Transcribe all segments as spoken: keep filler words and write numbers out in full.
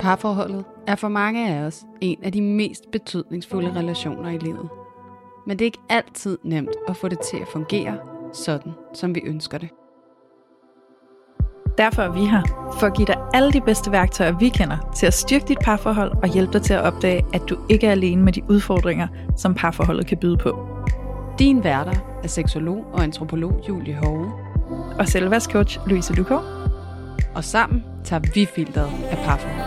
Parforholdet er for mange af os en af de mest betydningsfulde relationer i livet. Men det er ikke altid nemt at få det til at fungere sådan, som vi ønsker det. Derfor er vi her, for at give dig alle de bedste værktøjer, vi kender, til at styrke dit parforhold og hjælpe dig til at opdage, at du ikke er alene med de udfordringer, som parforholdet kan byde på. Din værter er seksolog og antropolog Julie Hove. Og selvværdscoach Louise Lukov. Og sammen tager vi filteret af parforholdet.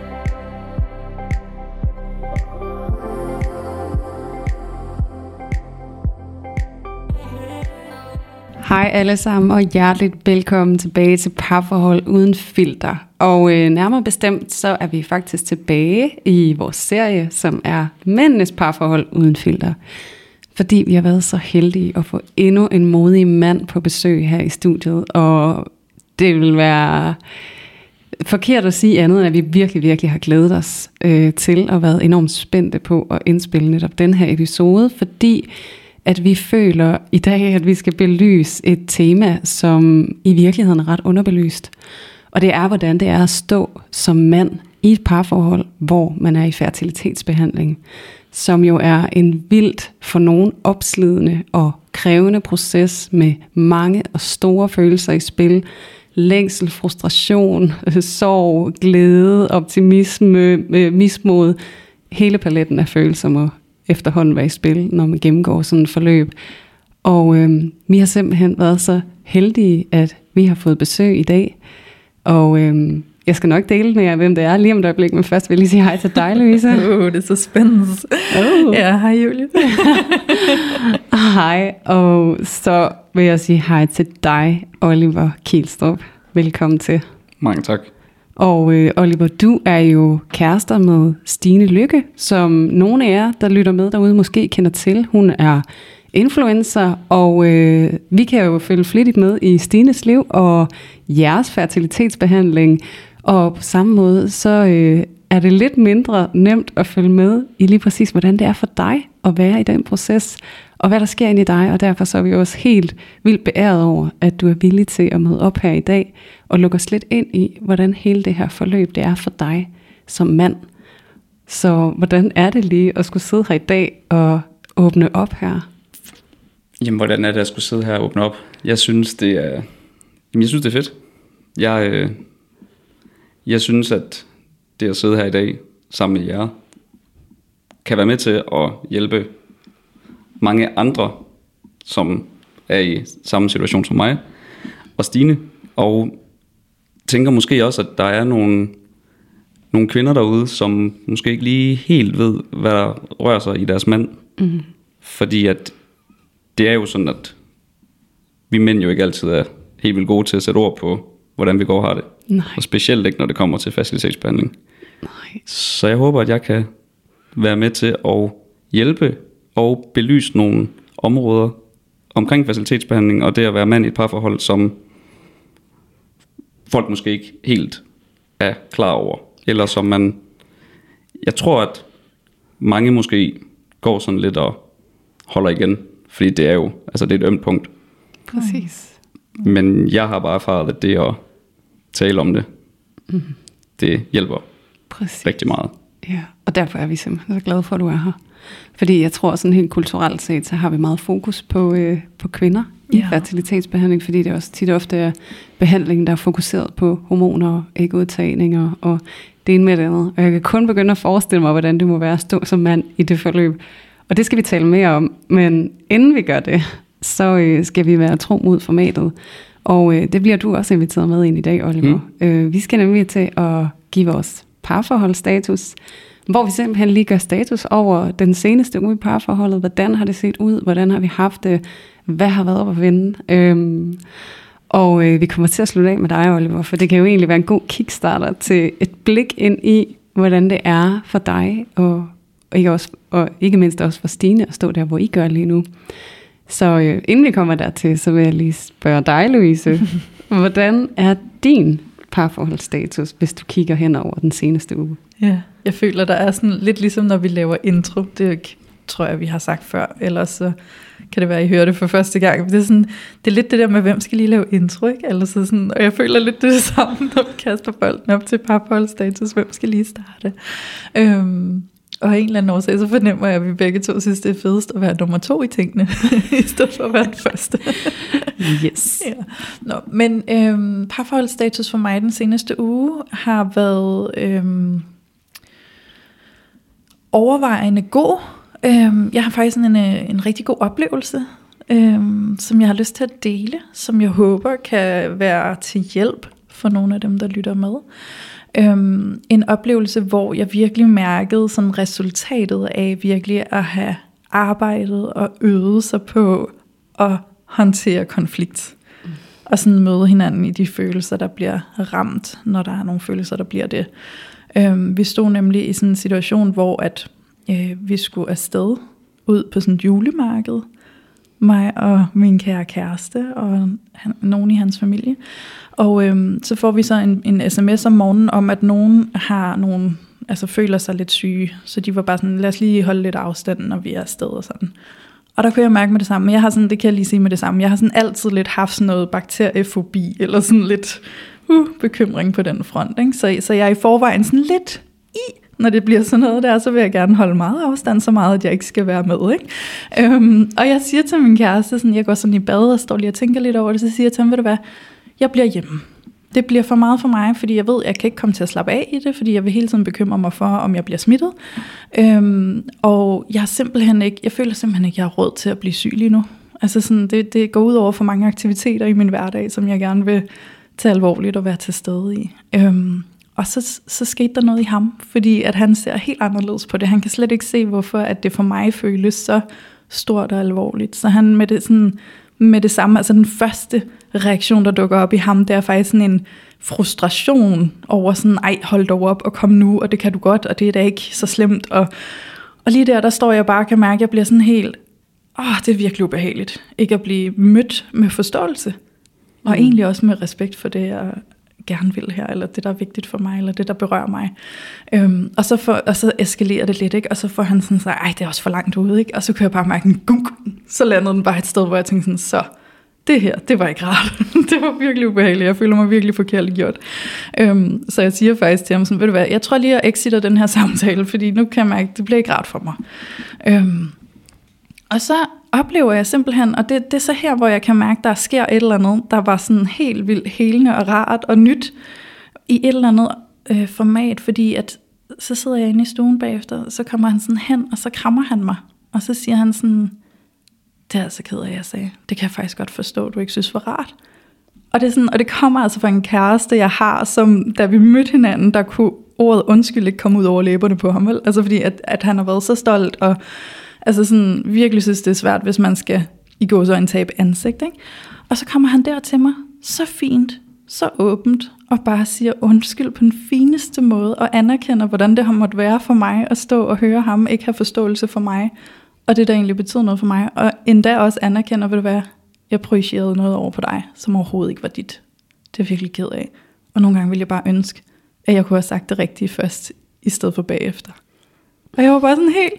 Hej alle sammen, og hjerteligt velkommen tilbage til Parforhold uden filter. Og øh, nærmere bestemt, så er vi faktisk tilbage i vores serie, som er Mændenes Parforhold uden filter. Fordi vi har været så heldige at få endnu en modig mand på besøg her i studiet. Og det vil være forkert at sige andet, end at vi virkelig, virkelig har glædet os øh, til og været enormt spændte på at indspille netop den her episode. Fordi at vi føler i dag, at vi skal belyse et tema, som i virkeligheden er ret underbelyst. Og det er, hvordan det er at stå som mand i et parforhold, hvor man er i fertilitetsbehandling, som jo er en vildt for nogen opslidende og krævende proces med mange og store følelser i spil. Længsel, frustration, sorg, glæde, optimisme, mismod. Hele paletten af følelser må efterhånden være i spil, når man gennemgår sådan et forløb. Og øh, vi har simpelthen været så heldige, at vi har fået besøg i dag. Og øh, jeg skal nok dele med jer, hvem det er lige om et øjeblik, men først vil jeg lige sige hej til dig, Louise. Åh, oh, det er så spændende. Oh. Ja, hej Julie. Hej, og så vil jeg sige hej til dig, Oliver Kielstrup. Velkommen til. Mange tak. Og øh, Oliver, du er jo kærester med Stine Lykke, som nogle af jer, der lytter med derude, måske kender til. Hun er influencer, og øh, vi kan jo følge flittigt med i Stines liv og jeres fertilitetsbehandling. Og på samme måde, så øh, er det lidt mindre nemt at følge med i lige præcis, hvordan det er for dig at være i den proces, og hvad der sker inde i dig. Og derfor så er vi også helt vildt beæret over, at du er villig til at møde op her i dag, og lukke os lidt ind i, hvordan hele det her forløb det er for dig som mand. Så hvordan er det lige at skulle sidde her i dag og åbne op her? Jamen, hvordan er det at skulle sidde her og åbne op? Jeg synes, det er, jamen, jeg synes, det er fedt. Jeg, øh, jeg synes, at det at sidde her i dag sammen med jer, kan være med til at hjælpe mange andre, som er i samme situation som mig og Stine, og tænker måske også, at der er nogle, nogle kvinder derude, som måske ikke lige helt ved, hvad der rører sig i deres mand. Mm. Fordi at det er jo sådan, at vi mænd jo ikke altid er helt vildt gode til at sætte ord på, hvordan vi går og har det. Nej. Og specielt ikke, når det kommer til facilitetsbehandling. Nej. Så jeg håber, at jeg kan være med til at hjælpe og belyse nogle områder omkring facilitetsbehandling, og det at være mand i et parforhold, som folk måske ikke helt er klar over. Eller som man, jeg tror, at mange måske går sådan lidt og holder igen, fordi det er jo, altså det er et ømt punkt. Præcis. Men jeg har bare erfaret, at det at tale om det, mm. det hjælper Præcis. rigtig meget. Ja, og derfor er vi simpelthen så glade for, at du er her. Fordi jeg tror sådan helt kulturelt set, så har vi meget fokus på, øh, på kvinder i ja. fertilitetsbehandling, fordi det også tit ofte er behandlingen, der er fokuseret på hormoner, ægudtagninger og det ene med det andet. Og jeg kan kun begynde at forestille mig, hvordan det må være at stå som mand i det forløb. Og det skal vi tale mere om, men inden vi gør det, så øh, skal vi være tro mod formatet. Og øh, det bliver du også inviteret med ind i dag, Oliver. Mm. Øh, vi skal nemlig til at give vores parforholdsstatus, hvor vi simpelthen lige gør status over den seneste uge i parforholdet. Hvordan har det set ud? Hvordan har vi haft det? Hvad har været op at vende? Øhm, og øh, vi kommer til at slutte af med dig, Oliver, for det kan jo egentlig være en god kickstarter til et blik ind i, hvordan det er for dig, og, og, ikke, også, og ikke mindst også for Stine at stå der, hvor I gør lige nu. Så øh, inden vi kommer dertil, så vil jeg lige spørge dig, Louise. Hvordan er din parforholdsstatus, hvis du kigger hen over den seneste uge? Ja, jeg føler, der er sådan lidt ligesom, når vi laver intro. Det er jo ikke tror jeg, vi har sagt før. Ellers så kan det være, at I hører det for første gang. Det er, sådan, det er lidt det der med, hvem skal lige lave intro, ikke? Eller så sådan, og jeg føler lidt det samme, når vi kaster bolden op til parforholdsstatus. Hvem skal lige starte? Øhm, og af en eller anden årsag, så fornemmer jeg, at vi begge to synes, det er fedest at være nummer to i tingene, i stedet for at være den første. Yes. Ja. Nå, men øhm, parforholdsstatus for mig den seneste uge har været øhm, overvejende god. Øhm, jeg har faktisk en, en rigtig god oplevelse, øhm, som jeg har lyst til at dele, som jeg håber kan være til hjælp for nogle af dem, der lytter med. Øhm, en oplevelse, hvor jeg virkelig mærkede sådan resultatet af virkelig at have arbejdet og øvet sig på at håndtere konflikt. Mm. Og sådan møde hinanden i de følelser, der bliver ramt, når der er nogle følelser, der bliver det. Øhm, vi stod nemlig i sådan en situation, hvor at, øh, vi skulle afsted ud på sådan et julemarked. Mig og min kære kæreste og han, nogen i hans familie. Og øhm, så får vi så en, en sms om morgenen om, at nogen har nogen, altså føler sig lidt syge. Så de var bare sådan, lad os lige holde lidt afstand, når vi er afsted og sådan. Og der kunne jeg mærke med det samme. Jeg har sådan, det kan jeg lige sige med det samme. Jeg har sådan altid lidt haft sådan noget bakteriefobi, eller sådan lidt uh, bekymring på den front. Ikke? Så, så jeg er i forvejen sådan lidt i, når det bliver sådan noget der, så vil jeg gerne holde meget afstand, så meget, at jeg ikke skal være med. Ikke? Øhm, og jeg siger til min kæreste, sådan, jeg går sådan i bad og står lige og tænker lidt over det, så siger jeg til ham, ved du hvad, jeg bliver hjemme. Det bliver for meget for mig, fordi jeg ved, at jeg kan ikke komme til at slappe af i det, fordi jeg vil hele tiden bekymre mig for, om jeg bliver smittet. Øhm, og jeg har simpelthen ikke, jeg føler simpelthen ikke, at jeg har råd til at blive syg lige nu. Altså sådan, det, det går ud over for mange aktiviteter i min hverdag, som jeg gerne vil tage alvorligt og være til stede i. Øhm, og så, så skete der noget i ham, fordi at han ser helt anderledes på det. Han kan slet ikke se, hvorfor at det for mig føles så stort og alvorligt. Så han med det sådan... med det samme, altså den første reaktion, der dukker op i ham, det er faktisk sådan en frustration over sådan, ej, hold dog op og kom nu, og det kan du godt, og det er da ikke så slemt, og, og lige der, der står jeg bare og kan mærke, at jeg bliver sådan helt, åh, det er virkelig ubehageligt, ikke at blive mødt med forståelse, og mm. egentlig også med respekt for det, jeg gerne vil her, eller det, der er vigtigt for mig, eller det, der berører mig. Øhm, og, så for, og så eskalerer det lidt, ikke? Og så får han sådan sagt, ej, det er også for langt ude, ikke? Og så kan jeg bare mærke en gunk, så landede den bare et sted, hvor jeg tænkte sådan, så, det her, det var ikke rart. Det var virkelig ubehageligt, jeg føler mig virkelig forkert gjort. Øhm, så jeg siger faktisk til ham sådan, ved du hvad, jeg tror lige, at jeg exiter den her samtale, fordi nu kan jeg mærke, det bliver ikke rart for mig. Øhm, og så oplever jeg simpelthen, og det, det er så her, hvor jeg kan mærke, der sker et eller andet, der var sådan helt vildt helende og rart og nyt i et eller andet øh, format, fordi at så sidder jeg inde i stuen bagefter, så kommer han sådan hen, og så krammer han mig, og så siger han sådan, det er altså ked af, jeg sagde, det kan jeg faktisk godt forstå, du ikke synes var rart. Og det, er sådan, og det kommer altså fra en kæreste, jeg har, som da vi mødte hinanden, der kunne ordet undskyld ikke komme ud over læberne på ham, vel? Altså fordi, at, at han har været så stolt, og altså sådan, virkelig synes, det er svært, hvis man skal i gåseøjne tabe ansigt, ikke? Og så kommer han der til mig, så fint, så åbent, og bare siger undskyld på den fineste måde, og anerkender, hvordan det har måttet være for mig, at stå og høre ham, ikke have forståelse for mig, og det der egentlig betyder noget for mig, og endda også anerkender, vil det være, jeg projicerede noget over på dig, som overhovedet ikke var dit. Det er jeg virkelig ked af. Og nogle gange ville jeg bare ønske, at jeg kunne have sagt det rigtige først, i stedet for bagefter. Og jeg var bare sådan helt,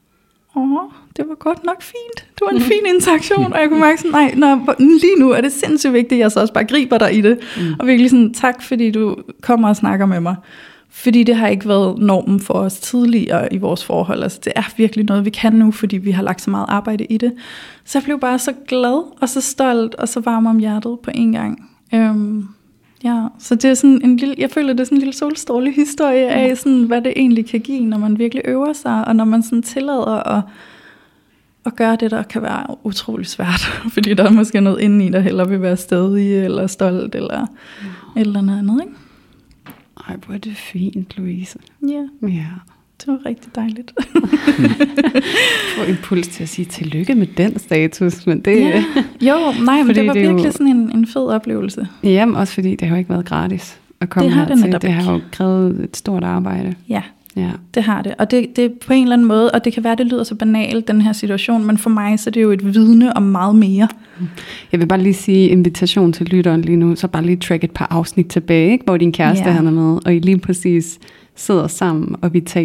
åh, det var godt nok fint. Det var en fin interaktion, og jeg kunne mærke sådan, nej, når, lige nu er det sindssygt vigtigt, at jeg så også bare griber dig i det. Mm. Og virkelig sådan, tak fordi du kommer og snakker med mig. Fordi det har ikke været normen for os tidligere i vores forhold. Altså det er virkelig noget, vi kan nu, fordi vi har lagt så meget arbejde i det. Så jeg blev bare så glad, og så stolt, og så varm om hjertet på en gang. Øhm, ja, så det er sådan en lille, jeg føler, det er sådan en lille solstråle historie af, sådan, hvad det egentlig kan give, når man virkelig øver sig, og når man sådan tillader at, at gøre det, der kan være utrolig svært. Fordi der er måske noget inde i, der hellere vil være stedig, eller stolt, eller mm. et eller andet, ikke? Ej, hvor er det fint, Louise. Ja, ja. Det var rigtig dejligt. Jeg får impuls til at sige tillykke med den status, men det... Ja. Jo, nej, men det var det virkelig jo, sådan en, en fed oplevelse. Jamen, også fordi det har jo ikke været gratis at komme det har hertil. Det, det har jo krævet et stort arbejde. Ja, ja. Det har det. Og det, det er på en eller anden måde, og det kan være, det lyder så banalt, den her situation, men for mig så er det jo et vidne om meget mere. Jeg vil bare lige sige invitation til lytteren lige nu, så bare lige track et par afsnit tilbage, ikke? Hvor din kæreste yeah. han er med, og I lige præcis sidder sammen, og vi taler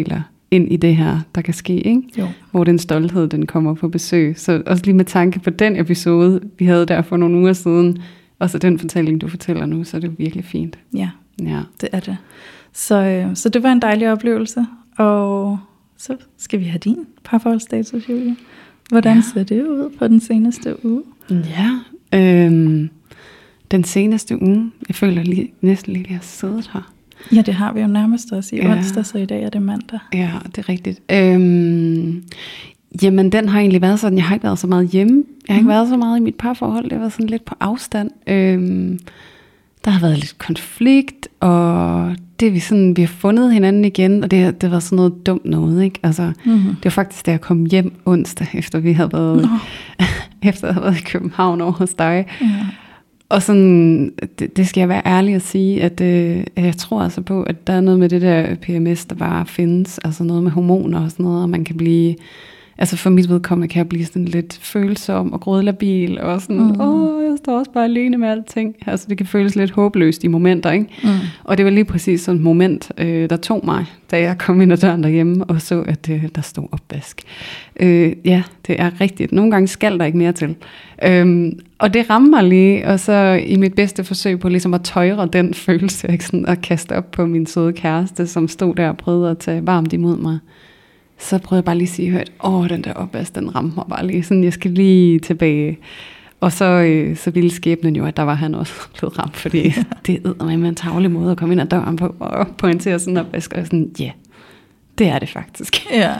ind i det her, der kan ske, ikke? Jo. Hvor den stolthed, den kommer på besøg. Så også lige med tanke på den episode, vi havde der for nogle uger siden, og så den fortælling, du fortæller nu, så er det virkelig fint. Ja, Ja. det er det. Så, øh, så det var en dejlig oplevelse, og så skal vi have din parforholdsstatus, Julie. Hvordan Ja. ser det ud på den seneste uge? Ja, øhm, den seneste uge, jeg føler lige, næsten lige, at jeg har siddet her. Ja, det har vi jo nærmest også i Ja. onsdag, så i dag er det mandag. Ja, det er rigtigt. Øhm, jamen, den har egentlig været sådan, jeg har ikke været så meget hjemme. Jeg har ikke Mhm. været så meget i mit parforhold, det har været sådan lidt på afstand. Øhm, der har været lidt konflikt, og det er vi sådan, vi har fundet hinanden igen, og det, det har været sådan noget dumt noget, ikke? Altså, Mm-hmm. det var faktisk, da jeg kom hjem onsdag, efter vi havde været, Nå. efter jeg havde været i København over hos dig. Ja. Og sådan, det, det skal jeg være ærlig at sige, at øh, jeg tror altså på, at der er noget med det der P M S, der bare findes, altså noget med hormoner og sådan noget, og man kan blive, altså for mit vedkommende kan jeg blive sådan lidt følsom og grådlabil, og sådan, Mm. åh, jeg står også bare alene med alting. Altså det kan føles lidt håbløst i momenter, ikke? Mm. Og det var lige præcis sådan et moment, øh, der tog mig, da jeg kom ind ad døren derhjemme, og så, at øh, der stod opvask. Øh, ja, det er rigtigt. Nogle gange skal der ikke mere til. Øhm, og det rammer mig lige, og så i mit bedste forsøg på ligesom at tøjre den følelse, ikke? Sådan at kaste op på min søde kæreste, som stod der og prøvede at tage varmt imod mig. Så prøvede jeg bare lige at sige højt, åh, den der opvask, den ramte mig bare lige. Sådan, jeg skal lige tilbage. Og så, øh, så ville skæbnen jo, at der var han også blevet ramt, fordi det er med en tavlig måde at komme ind ad døren på, og pointere sådan en opvask, og sådan, ja, yeah, det er det faktisk. Ja.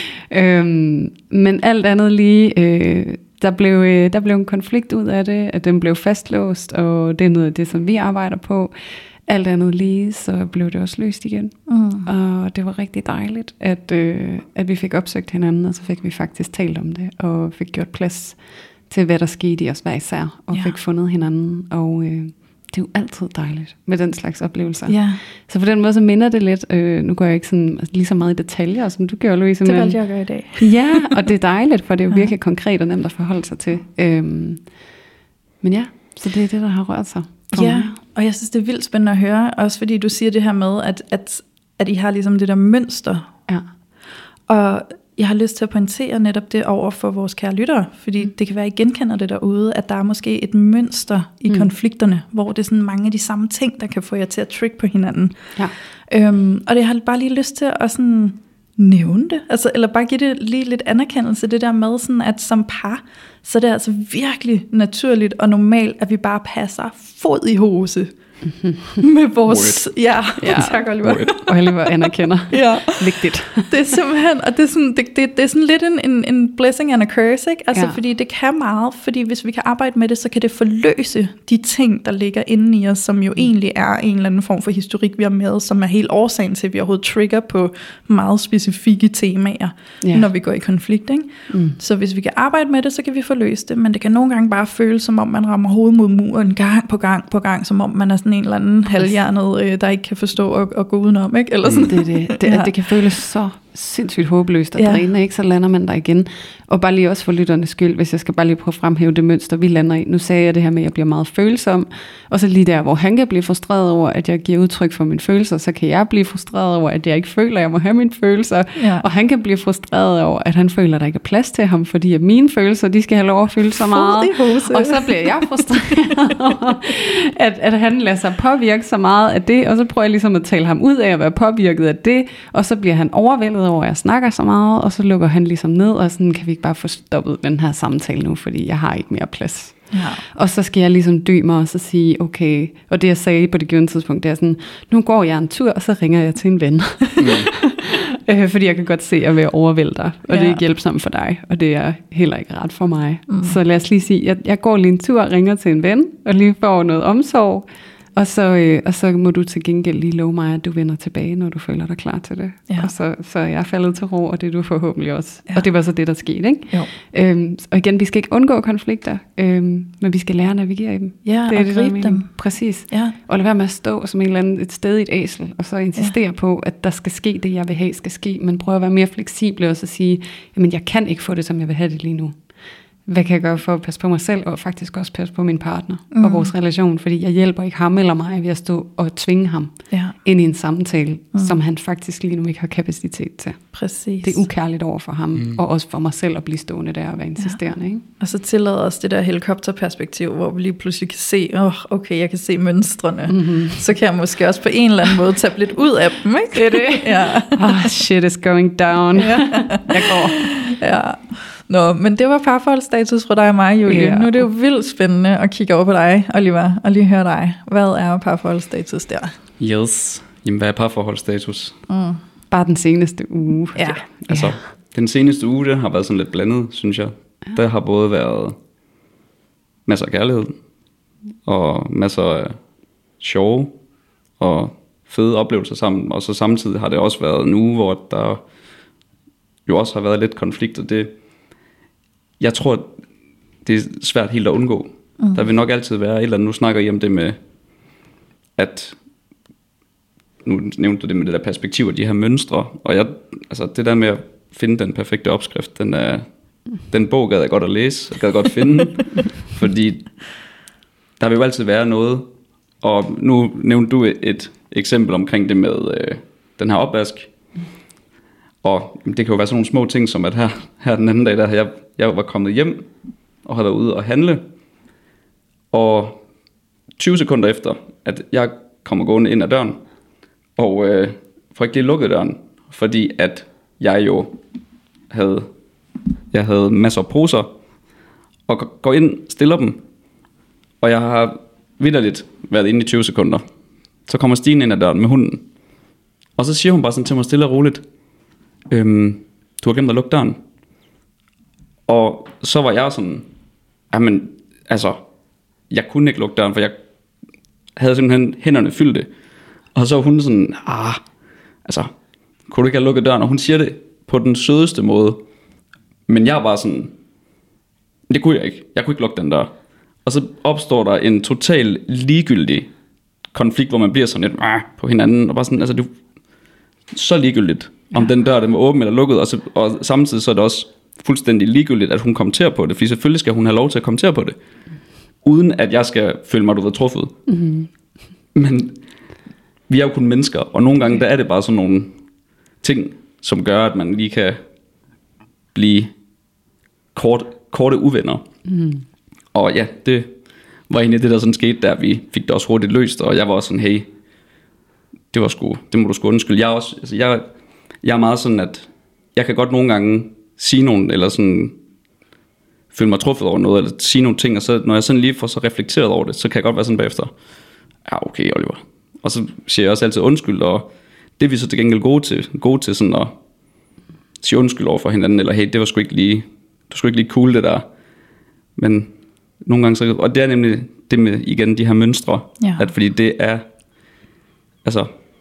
øhm, men alt andet lige, øh, der, blev, øh, der blev en konflikt ud af det, at den blev fastlåst, og det er noget af det, som vi arbejder på. Alt andet lige, så blev det også løst igen. Mm. Og det var rigtig dejligt, at, øh, at vi fik opsøgt hinanden, og så fik vi faktisk talt om det, og fik gjort plads til, hvad der skete i os hver især, og Ja. fik fundet hinanden. Og øh, det er jo altid dejligt med den slags oplevelser. Ja, Så på den måde, så minder det lidt, øh, nu går jeg ikke sådan, lige så meget i detaljer, som du gør, Louise. det men- valgte jeg at gøre i dag. Ja, og det er dejligt, for det er jo Ja. virkelig konkret og nemt at forholde sig til. Øhm, men ja, så det er det, der har rørt sig for Ja, mig. og jeg synes, det er vildt spændende at høre, også fordi du siger det her med, at, at, at I har ligesom det der mønster. Ja. Og jeg har lyst til at pointere netop det over for vores kære lyttere, fordi Mm. det kan være, at I genkender det derude, at der er måske et mønster i Mm. konflikterne, hvor det er sådan mange af de samme ting, der kan få jer til at trigge på hinanden. Ja. Øhm, og det har jeg bare lige lyst til at sådan nævne det, altså, eller bare give det lige lidt anerkendelse, det der med, sådan, at som par, så er det altså virkelig naturligt og normalt, at vi bare passer fod i hose med vores... Ja, Ja. tak Oliver. Og Oliver anerkender. Ja. Vigtigt. Det er simpelthen, og det er sådan, det, det, det er sådan lidt en, en, en blessing and a curse, ikke? Altså, Ja. fordi det kan meget, fordi hvis vi kan arbejde med det, så kan det forløse de ting, der ligger inde i os, som jo egentlig er en eller anden form for historik, vi har med, som er helt årsagen til, at vi overhovedet trigger på meget specifikke temaer, Ja. når vi går i konflikt, ikke? Mm. Så hvis vi kan arbejde med det, så kan vi forløse det, men det kan nogle gange bare føles, som om man rammer hovedet mod muren gang på gang på gang, som om man er sådan en eller anden halvhjernet, øh, der ikke kan forstå at, at gå udenom, ikke? Eller sådan. Det, er det, det, Ja. ja. det kan føles så sindssygt håbløst og Ja. drænende, ikke? Så lander man der igen. Og bare lige også for lytternes skyld, hvis jeg skal bare lige prøve at fremhæve det mønster, vi lander i. Nu sagde jeg det her med, at jeg bliver meget følsom, og så lige der, hvor han kan blive frustreret over, at jeg giver udtryk for mine følelser, så kan jeg blive frustreret over, at jeg ikke føler, at jeg må have mine følelser. Ja. Og han kan blive frustreret over, at han føler, at der ikke er plads til ham, fordi at mine følelser, de skal have lov at fylde så meget. Fod i hose. Og så bliver jeg frustreret over, at, at han lader sig påvirke så meget af det, og så prøver jeg ligesom at tale ham ud af at være påvirket af det, og så bliver han overvældet over, at jeg snakker så meget, og så lukker han ligesom ned, og sådan, kan vi ikke bare få stoppet den her samtale nu, fordi jeg har ikke mere plads. Ja. Og så skal jeg ligesom dø mig og så sige, okay, og det jeg sagde på det givne tidspunkt, det er sådan, nu går jeg en tur, og så ringer jeg til en ven. øh, fordi jeg kan godt se, at jeg vil overvælde dig, og ja. det er ikke hjælpsomt for dig, og det er heller ikke ret for mig. Mm. Så lad os lige sige, jeg, jeg går lige en tur og ringer til en ven, og lige får noget omsorg, og så, øh, og så må du til gengæld lige love mig, at du vender tilbage, når du føler dig klar til det. Ja. Og så, så er jeg faldet til ro, og det er du forhåbentlig også. Ja. Og det var så det, der skete, ikke? Jo. Øhm, og igen, vi skal ikke undgå konflikter, øhm, men vi skal lære at navigere i dem. Ja, det er og det, der er gribe meningen. dem. Præcis. Ja. Og lade være med at stå som en eller anden, et sted i et æsel, og så insistere ja. på, at der skal ske det, jeg vil have, skal ske. Men prøve at være mere fleksible og så sige, jamen jeg kan ikke få det, som jeg vil have det lige nu. hvad kan jeg gøre for at passe på mig selv, og faktisk også passe på min partner mm. Mm. og vores relation, fordi jeg hjælper ikke ham eller mig ved at stå og tvinge ham Ja, ind i en samtale, Mm. som han faktisk lige nu ikke har kapacitet til. præcis. Det er ukærligt over for ham, Mm. og også for mig selv at blive stående der og være insisterende. Ikke? Og så tillader os det der helikopterperspektiv, hvor vi lige pludselig kan se, åh, oh, okay, jeg kan se mønstrene. Mm-hmm. Så kan jeg måske også på en eller anden måde tage lidt ud af dem, ikke? Det er det. Ja. Oh, shit is going down. Ja. Jeg går. Ja. Nå, men det var parforholdsstatus fra dig og mig, Julie. Ja. Nu er det jo vildt spennende at kigge over på dig, Oliver, og lige høre dig. Hvad er parforholdsstatus der? Yes. Jamen, hvad er parforholdsstatus? Mm. Bare den seneste uge. Ja. Altså, Ja. den seneste uge, den har været sådan lidt blandet, synes jeg. Ja. Der har både været masser af kærlighed, og masser af sjove og fede oplevelser sammen. Og så samtidig har det også været en uge, hvor der jo også har været lidt konflikt, og det, jeg tror, det er svært helt at undgå. Mm. Der vil nok altid være et eller andet. Nu snakker I om det med, at nu nævnte du det med det der perspektiv og de her mønstre, og jeg, altså det der med at finde den perfekte opskrift, den, er, den bog gad jeg godt at læse, jeg gad godt finde, fordi der vil jo altid være noget, og nu nævnte du et, et eksempel omkring det med øh, den her opvask, og det kan jo være sådan nogle små ting, som at her, her den anden dag, der jeg, jeg var kommet hjem, og havde været ude og handle, og tyve sekunder efter, at jeg kommer gående ind ad døren, og øh, får ikke lige lukket døren, fordi at jeg jo havde, jeg havde masser af poser, og går ind, stiller dem, og jeg har vitterligt været inde i tyve sekunder. Så kommer Stine ind ad døren med hunden, og så siger hun bare sådan til mig stille og roligt, øhm, du har glemt at lukke døren. Og så var jeg sådan, jamen, altså, jeg kunne ikke lukke døren, for jeg havde simpelthen hænderne fyldte. Og så var hun sådan, ah, altså, kunne du ikke have lukket døren? Og hun siger det på den sødeste måde. Men jeg var bare sådan, det kunne jeg ikke. Jeg kunne ikke lukke den dør. Og så opstår der en total ligegyldig konflikt, hvor man bliver sådan lidt ah, på hinanden. Og bare sådan, altså, det er så ligegyldigt, om ja. Den dør, den var åben eller lukket. Og, så, og samtidig så er det også fuldstændig ligegyldigt, at hun kommenterer på det. Fordi selvfølgelig skal hun have lov til at kommentere på det. Uden at jeg skal føle mig, du ved, truffet. Mm-hmm. Men vi er jo kun mennesker, og nogle gange der er det bare sådan nogle ting, som gør, at man lige kan blive kort, korte uvenner. Mm. Og ja, det var egentlig det, der sådan skete, der vi fik det også hurtigt løst, og jeg var også sådan, hey, det var sgu, det må du sgu undskylde. Jeg er også, altså jeg, jeg er meget sådan, at jeg kan godt nogle gange sige nogle, eller sådan føle mig truffet over noget, eller sige nogle ting, og så når jeg sådan lige får så reflekteret over det, så kan jeg godt være sådan bagefter, ja okay Oliver. Og så siger jeg også altid undskyld, og det er vi så til gengæld gode til, gode til sådan at sige undskyld over for hinanden, eller hey, det var sgu ikke lige, du skulle ikke lige cool det der. Men nogle gange så, og det er nemlig det med igen de her mønstre, Ja. at fordi det er, altså,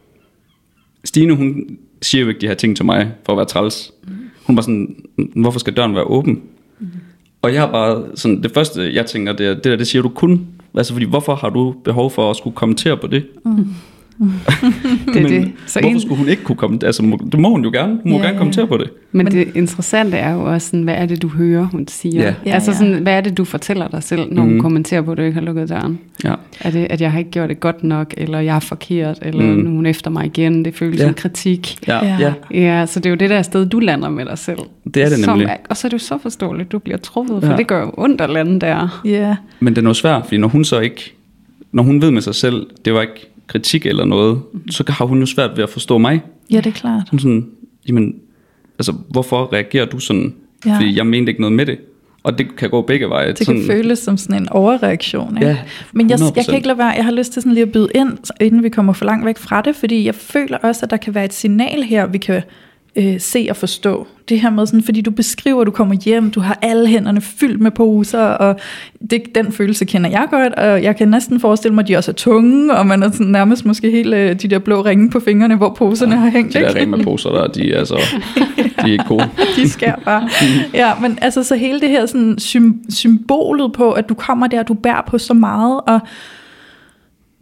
Stine hun siger jo ikke de her ting til mig for at være træls. Hun var sådan, hvorfor skal døren være åben? Mm. Og jeg har bare sådan, det første jeg tænker, det er, det der, det siger du kun. Altså fordi, hvorfor har du behov for at skulle kommentere på det? Mm. Det er Men det. Så hvorfor en- skulle hun ikke kunne kommentere? Altså, må- det må hun jo gerne. Hun må Ja, gerne ja. kommentere på det. Men, Men- det interessante er jo også, sådan, hvad er det, du hører, hun siger? Ja. Ja, Altså ja. sådan, hvad er det, du fortæller dig selv, når Mhm. hun kommenterer på, at du ikke har lukket døren? Ja. Er det, at jeg har ikke gjort det godt nok, eller jeg er forkert, eller Mm. nu er hun efter mig igen? Det føles Ja. som kritik. Ja. Ja. ja. Ja, så det er jo det der sted, du lander med dig selv. Det er det Som nemlig. er, og så er det jo så forståeligt, du bliver truffet, for Ja. det gør jo ondt at lande der. Ja. Men det er noget svært, fordi når hun så ikke, når hun ved med sig selv, det var ikke kritik eller noget, så har hun jo svært ved at forstå mig. Ja, det er klart. Sådan, sådan jamen, altså, hvorfor reagerer du sådan? Ja. Ja. Fordi jeg mente ikke noget med det. Og det kan gå begge veje. Det sådan, kan føles som sådan en overreaktion. Ikke? Ja, Men jeg, hundrede jeg kan procent. ikke lade være, jeg har lyst til sådan lige at byde ind, inden vi kommer for langt væk fra det, fordi jeg føler også, at der kan være et signal her, vi kan øh, se og forstå. Det her med sådan, fordi du beskriver, at du kommer hjem, du har alle hænderne fyldt med poser, og det, den følelse kender jeg godt, og jeg kan næsten forestille mig, at de også er tunge, og man er sådan nærmest måske helt øh, de der blå ringe på fingrene, hvor poserne ja, har hængt. De der ikke? Rema-poser der, de er, altså, de er ikke gode. De skærer bare. Ja, men altså så hele det her sådan sym- symbolet på, at du kommer der, du bærer på så meget, og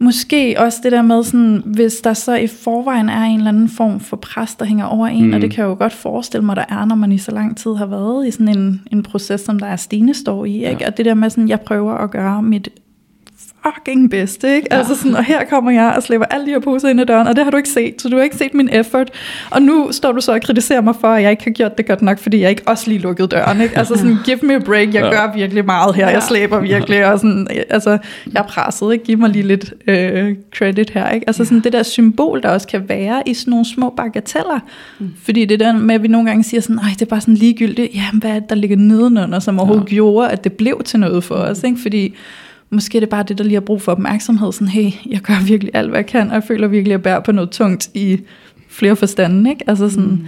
måske også det der med, sådan, hvis der så i forvejen er en eller anden form for pres, der hænger over en, mm. og det kan jeg jo godt forestille mig, der er, når man i så lang tid har været i sådan en, en proces, som der er Stine står i, ikke? Ja. Og det der med sådan, jeg prøver at gøre mit fucking bedste, ikke? Ja. Altså sådan, og her kommer jeg og slæber alle de her poser ind ad døren, og det har du ikke set, så du har ikke set min effort, og nu står du så og kritiserer mig for, at jeg ikke har gjort det godt nok, fordi jeg ikke også lige lukkede døren, ikke? Altså sådan, give me a break, jeg ja. gør virkelig meget her, jeg slæber virkelig, og sådan, altså, jeg er presset, ikke? Giv mig lige lidt øh, credit her, ikke? Altså sådan, det der symbol, der også kan være i sådan nogle små bagateller, mm. fordi det der med, at vi nogle gange siger sådan, ej, det er bare sådan ligegyldigt, jamen, hvad er det, der ligger nedenunder, som overhovedet ja. gjorde, at det blev til noget for os, ikke? Fordi måske er det bare det, der lige har brug for opmærksomhed. Sådan, hey, jeg gør virkelig alt, hvad jeg kan, og jeg føler virkelig, at jeg bærer på noget tungt i flere forstande, ikke? Altså sådan, mm.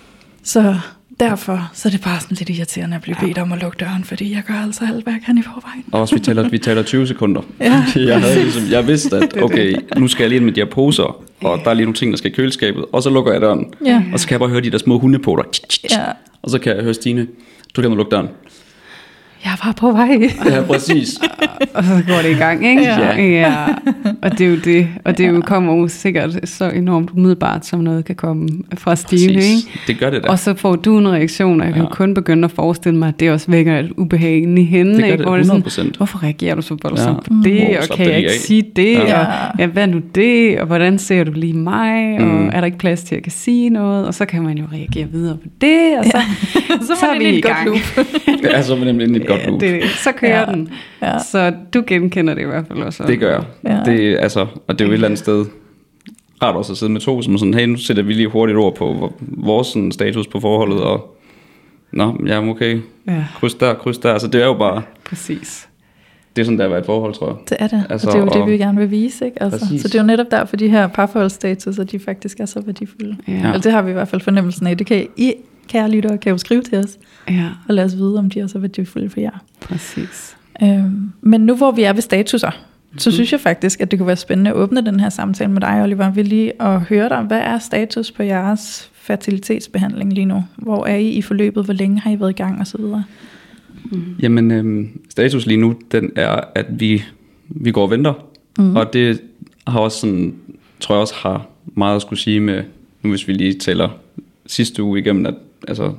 Så derfor så er det bare sådan lidt irriterende at blive ja. bedt om at lukke døren, fordi jeg gør altså alt, hvad jeg kan i forvejen. Og også, vi taler, vi taler tyve sekunder. Ja. jeg, havde ligesom, jeg vidste, at okay, nu skal jeg lige ind med de her poser, og der er lige nogle ting, der skal i køleskabet, og så lukker jeg døren. Ja. Og så kan jeg bare høre de der små hundepoter. Ja. Og så kan jeg høre Stine, du kan lukke døren. Jeg var på vej. Ja, præcis. Og så går det i gang, ikke? Ja. ja. Og det er jo det. Og det jo kommer jo sikkert så enormt umiddelbart, som noget kan komme fra Stine, ikke? Det gør det da. Og så får du en reaktion, og jeg kan ja. kun begynde at forestille mig, at det også vækker et ubehag i hende. Det gør det, hundrede procent. Hvorfor reagerer du så voldsomt ja. på det? Mm. Og kan jeg ikke sige det? Ja. Og ja, hvad er nu det? Og hvordan ser du lige mig? Mm. Og er der ikke plads til, at jeg kan sige noget? Og så kan man jo reagere videre på det. Og så, ja. så, så er vi i gang. Ja, så er man nemlig godt loop. Det, så kører ja. den. Ja. Så du genkender det i hvert fald også. Det gør jeg. Ja. Det, altså, og det er jo et eller andet sted rart også at sidde med to, som sådan, hey, nu sætter vi lige hurtigt ord på vores sådan, status på forholdet, og nå, ja, okay, ja. kryds der, kryds der. Altså, det er jo bare... Præcis. Det er sådan, der er et forhold, tror jeg. Det er det, altså, og det er jo og, det, vi gerne vil vise, ikke? Altså, så det er jo netop derfor, de her parforholdsstatus, at de faktisk er så værdifulde. Ja. Altså, det har vi i hvert fald fornemmelsen af. Det kan I... Kære lyttere, kan jo skrive til os, ja. og lad os vide, om de er så værdifulde for jer. Præcis. Øhm, men nu hvor vi er ved statuser, mm-hmm. så synes jeg faktisk, at det kunne være spændende at åbne den her samtale med dig, Oliver. Vi lige at høre dig, hvad er status på jeres fertilitetsbehandling lige nu? Hvor er I i forløbet? Hvor længe har I været i gang og så videre? Mm. Jamen, øhm, status lige nu, den er, at vi, vi går og venter. Mm. Og det har også sådan, tror jeg også har meget at skulle sige med, nu hvis vi lige tæller sidste uge igennem, at altså,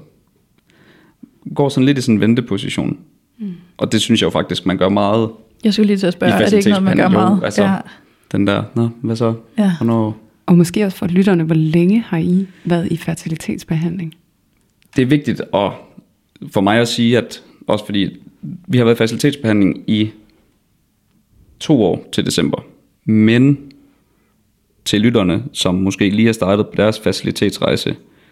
går sådan lidt i sådan en venteposition. Mm. Og det synes jeg jo faktisk, man gør meget. Jeg skulle lige til at spørge, er det ikke noget, man gør meget? Jo, altså, ja. Den der, nå, hvad så? Ja. Hvornår? Og måske også for lytterne, hvor længe har I været i fertilitetsbehandling? Det er vigtigt at, for mig at sige, at også fordi vi har været i fertilitetsbehandling i to år til december. Men til lytterne, som måske lige har startet på deres fertilitetsrejse,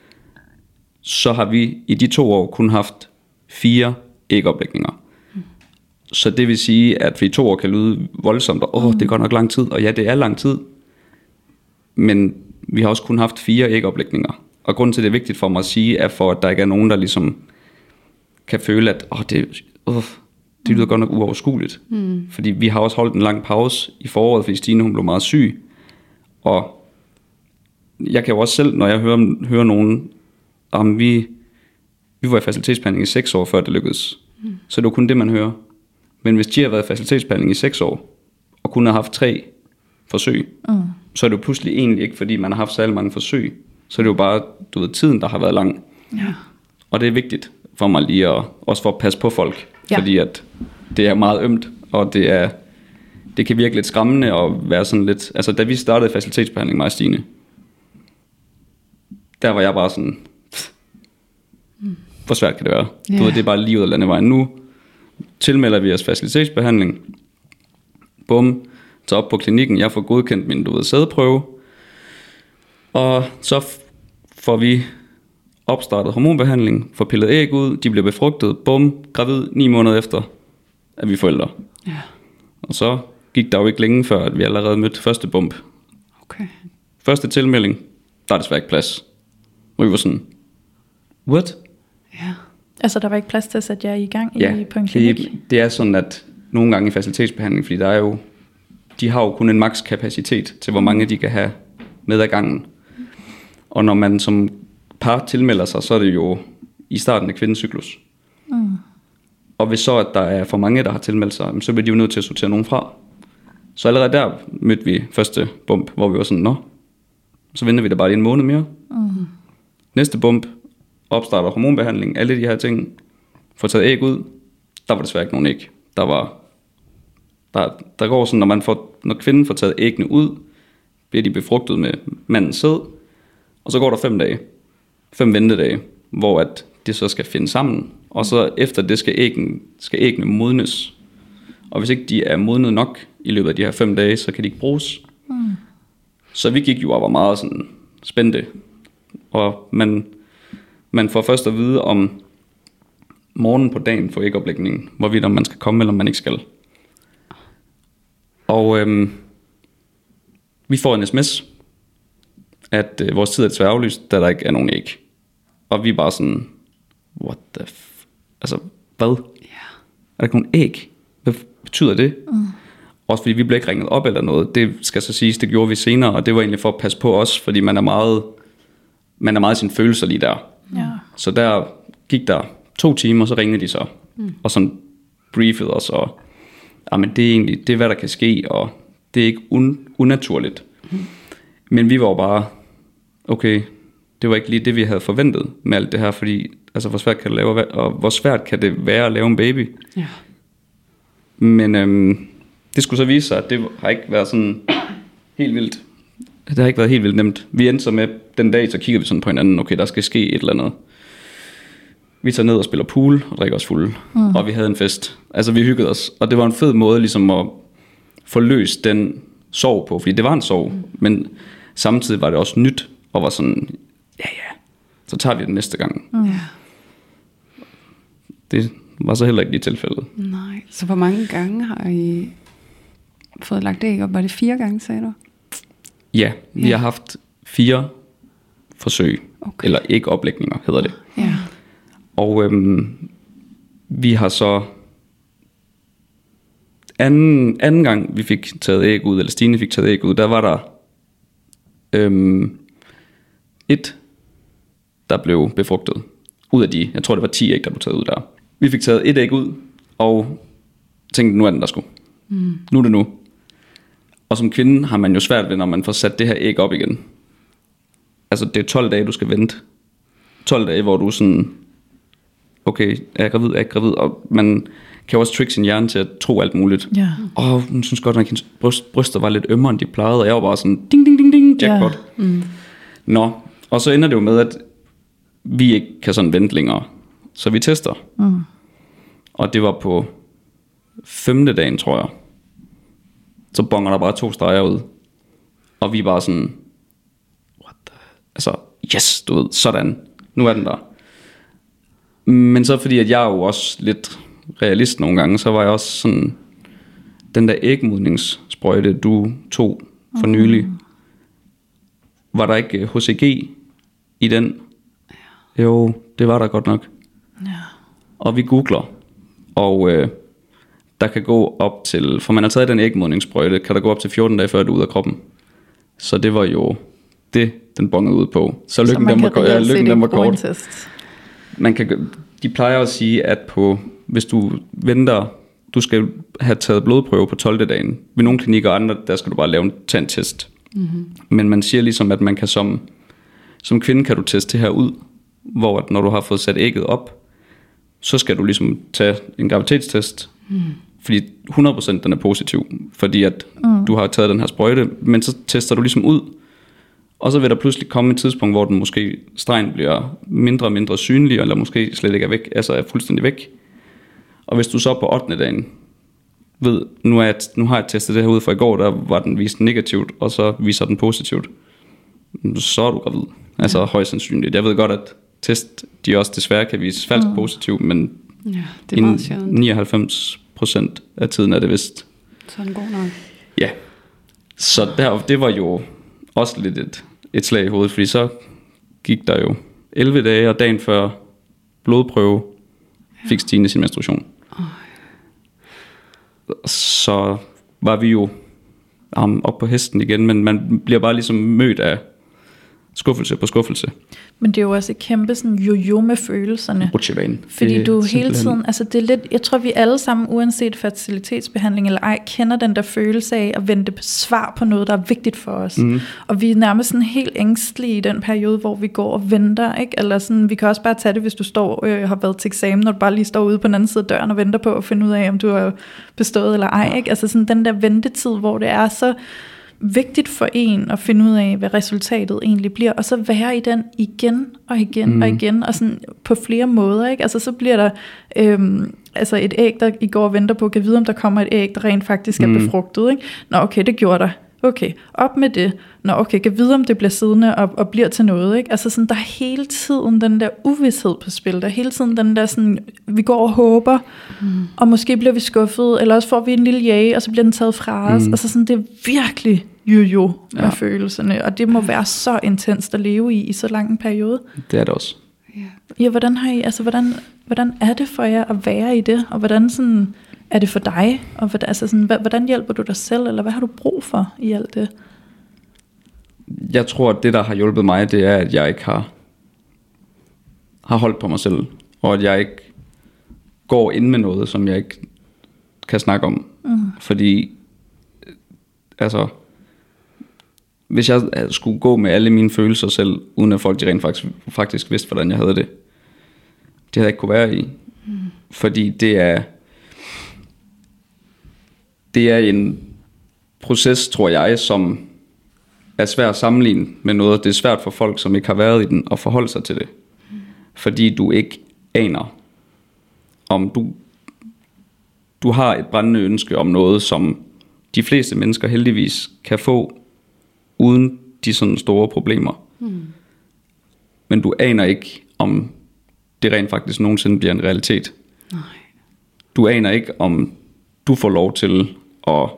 så har vi i de to år kun haft fire ægoplægninger. Mm. Så det vil sige, at vi i to år kan lyde voldsomt, og åh, det er godt nok lang tid, og ja, det er lang tid. Men vi har også kun haft fire ægoplægninger. Og grunden til, det er vigtigt for mig at sige, er for, at der ikke er nogen, der ligesom kan føle, at åh, det, åh, det lyder mm. godt nok uoverskueligt. Mm. Fordi vi har også holdt en lang pause i foråret, fordi Stine hun blev meget syg. Og jeg kan jo også selv, når jeg hører, hører nogen, om vi, vi var i facilitetsbehandling i seks år, før det lykkedes. Mm. Så det var kun det, man hører. Men hvis de har været i facilitetsbehandling i seks år, og kun har haft tre forsøg, mm. så er det jo pludselig egentlig ikke, fordi man har haft så mange forsøg. Så er det jo bare, du ved, tiden, der har været lang. Ja. Og det er vigtigt for mig lige at, også for at passe på folk. Ja. Fordi at det er meget ømt, og det er, det kan virke lidt skræmmende at være sådan lidt, altså da vi startede facilitetsbehandling, mig og Stine, der var jeg bare sådan, mm. hvor svært kan det være? Yeah. Du ved, det er bare lige ud af landevejen. Nu tilmelder vi os facilitetsbehandling. Bum, så op på klinikken, jeg får godkendt min, du ved, sædeprøve. Og så f- får vi opstartet hormonbehandling, får pillet æg ud, de bliver befrugtet, bum, gravid ni måneder efter, at vi er forældre. Yeah. Og så gik der jo ikke længe før, at vi allerede mødte første bump. Okay. Første tilmelding, der er desværre ikke plads. Og vi var sådan, what? Ja. Altså der var ikke plads til at sætte jer i gang ja, i, på en klinik? Det, det er sådan, at nogle gange i facilitetsbehandling, fordi der er jo, de har jo kun en maks kapacitet til, hvor mange de kan have med ad gangen. Og når man som par tilmelder sig, så er det jo i starten af kvindens cyklus. Mm. Og hvis så, at der er for mange, der har tilmeldt sig, så bliver de jo nødt til at sortere nogen fra. Så allerede der mødte vi første bump, hvor vi var sådan, nå, så venter vi da bare lige en måned mere. Mm. Næste bump, opstarter hormonbehandling, alle de her ting, får taget æg ud, der var desværre ikke nogen æg. Der var, der, der går sådan, når, man får, når kvinden får taget æggene ud, bliver de befrugtet med mandens sæd, og så går der fem dage, fem ventedage, hvor at det så skal finde sammen, og så efter det skal æggene, skal æggene modnes. Og hvis ikke de er modnet nok i løbet af de her fem dage, så kan de ikke bruges. Mm. Så vi gik jo og var meget sådan spændte. Og man, man får først at vide om morgenen på dagen for ægoplægningen, hvorvidt om man skal komme, eller om man ikke skal. Og øhm, vi får en sms, at øh, vores tid er desværre aflyst, da der ikke er nogen æg. Og vi er bare sådan, what the f... Altså, hvad? Yeah. Er der ikke nogen æg? Hvad betyder det? Mm. Også fordi vi blev ikke ringet op eller noget. Det skal så siges, det gjorde vi senere, og det var egentlig for at passe på os, fordi man er meget, man er meget sin følelser lige der. Ja. Så der gik der to timer, så ringede de så, mm. og sådan briefede os, og men det er egentlig, det er hvad der kan ske, og det er ikke un, unaturligt. Mm. Men vi var jo bare, okay, det var ikke lige det, vi havde forventet med alt det her, fordi altså, hvor svært kan det lave, og hvor svært kan det være at lave en baby? Ja. Men øhm, det skulle så vise sig, at det har ikke været sådan helt vildt. Det har ikke været helt vildt nemt. Vi endte så med, den dag, så kigger vi sådan på hinanden, okay, der skal ske et eller andet. Vi tager ned og spiller pool og drikker os fulde, mm. og vi havde en fest. Altså vi hyggede os, og det var en fed måde ligesom at få løst den sorg på, fordi det var en sorg, mm. men samtidig var det også nyt, og var sådan, ja ja, så tager vi det næste gang. Mm. Det var så heller ikke lige tilfældet. Nej, så hvor mange gange har I fået lagt æg op? Var det fire gange, sagde du? Ja, vi ja. har haft fire forsøg, okay. eller ægoplægninger hedder det. Ja. Og øhm, vi har så anden, anden gang vi fik taget æg ud, eller Stine fik taget æg ud, der var der øhm, et, der blev befrugtet ud af de, jeg tror det var ti æg, der blev taget ud der. Vi fik taget et æg ud, og tænkte, nu er den der sgu. Mm. Nu er det nu. Og som kvinde har man jo svært ved, når man får sat det her æg op igen. Altså det er tolv dage, du skal vente. tolv dage, hvor du sådan, okay, er jeg gravid, er jeg gravid? Og man kan også tricke sin hjerne til at tro alt muligt. Ja. Og hun synes godt, at hendes bryst, bryster var lidt ømmere, end de plejede. Og jeg var bare sådan, ding, ding, ding, ding, jackpot. Ja. Mm. Nå, og så ender det jo med, at vi ikke kan sådan vente længere. Så vi tester. Mm. Og det var på femte dagen, tror jeg. Så bonger der bare to streger ud. Og vi er bare sådan, what the... Altså, yes, du ved, sådan. Nu er den der. Men så fordi, at jeg er jo også lidt realist nogle gange, så var jeg også sådan, den der ægmodningssprøjte, du tog for nylig, mm. var der ikke H C G i den? Ja. Jo, det var der godt nok. Ja. Og vi googler, og øh, der kan gå op til, for man har taget den ægmodningssprøjte, kan der gå op til fjorten dage før det er ude af kroppen. Så det var jo det, den bongede ud på. Så lykken, den var, ja, lykken den var kort. Man kan, de plejer at sige, at på, hvis du venter, du skal have taget blodprøve på tolvte dagen. Ved nogle klinikker og andre, der skal du bare lave en tandtest. Mm-hmm. Men man siger ligesom, at man kan som, som kvinde kan du teste det her ud, hvor at når du har fået sat ægget op, så skal du ligesom tage en graviditetstest, mm. fordi hundrede procent den er positiv, fordi at mm. du har taget den her sprøjte, men så tester du ligesom ud, og så vil der pludselig komme et tidspunkt, hvor den måske stregen bliver mindre og mindre synlig, eller måske slet ikke er væk, altså er fuldstændig væk. Og hvis du så på ottende dagen ved, nu, er jeg, nu har jeg testet det her ud fra i går, der var den vist negativt, og så viser den positivt, så er du gravid. Altså ja. Højst sandsynligt. Jeg ved godt, at test, de også desværre kan vise falsk mm. positiv, men ja, det er meget sjældent. nioghalvfems procent af tiden er det vist. Så er den god nok. Ja, så der, det var jo også lidt et, et slag i hovedet, fordi så gik der jo elleve dage, og dagen før blodprøve fik Stine sin menstruation. Oh. Så var vi jo um, op på hesten igen, men man bliver bare ligesom mødt af skuffelse på skuffelse. Men det er jo også et kæmpe sådan jo-jo med følelserne. Rutsjebane. Fordi Det du er hele simpelthen- tiden, altså det er lidt, jeg tror vi alle sammen, uanset fertilitetsbehandling eller ej, kender den der følelse af at vente på svar på noget, der er vigtigt for os. Mhm. Og vi er nærmest sådan helt ængstelige i den periode, hvor vi går og venter, ikke? Eller sådan, vi kan også bare tage det, hvis du står øh, har været til eksamen, når du bare lige står ude på den anden side af døren og venter på at finde ud af, om du har bestået eller ej, ikke? Altså sådan den der ventetid, hvor det er så vigtigt for en at finde ud af, hvad resultatet egentlig bliver, og så være i den igen og igen mm. og igen, og sådan på flere måder, ikke? Altså så bliver der øhm, altså et æg, der I går og venter på, kan vide, om der kommer et æg, der rent faktisk er Mm. befrugtet, ikke? Nå okay, det gjorde der. Okay, op med det. Nå okay, kan vide, om det bliver siddende og, og bliver til noget, ikke? Altså sådan, der er hele tiden den der uvished på spil, der er hele tiden den der sådan, vi går og håber, mm. og måske bliver vi skuffet, eller også får vi en lille jage, og så bliver den taget fra os. Mm. Altså sådan, det er virkelig jo-jo med Ja. følelserne, og det må være så intenst at leve i, i så lang en periode. Det er det også. Ja. Ja, hvordan har I, altså hvordan, hvordan er det for jer at være i det, og hvordan sådan, er det for dig, og hvordan, altså sådan, hva- hvordan hjælper du dig selv, eller hvad har du brug for i alt det? Jeg tror, at det, der har hjulpet mig, det er, at jeg ikke har, har holdt på mig selv, og at jeg ikke går ind med noget, som jeg ikke kan snakke om. Mm. Fordi, altså, hvis jeg skulle gå med alle mine følelser selv, uden at folk de rent faktisk, faktisk vidste, hvordan jeg havde det, det havde jeg ikke kunne være i. Mm. Fordi det er, det er en proces, tror jeg, som er svært at sammenligne med noget. Det er svært for folk, som ikke har været i den, at forholde sig til det. Mm. Fordi du ikke aner, om du, du har et brændende ønske om noget, som de fleste mennesker heldigvis kan få, uden de sådan store problemer. Mm. Men du aner ikke, om det rent faktisk nogensinde bliver en realitet. Nej. Du aner ikke, om du får lov til at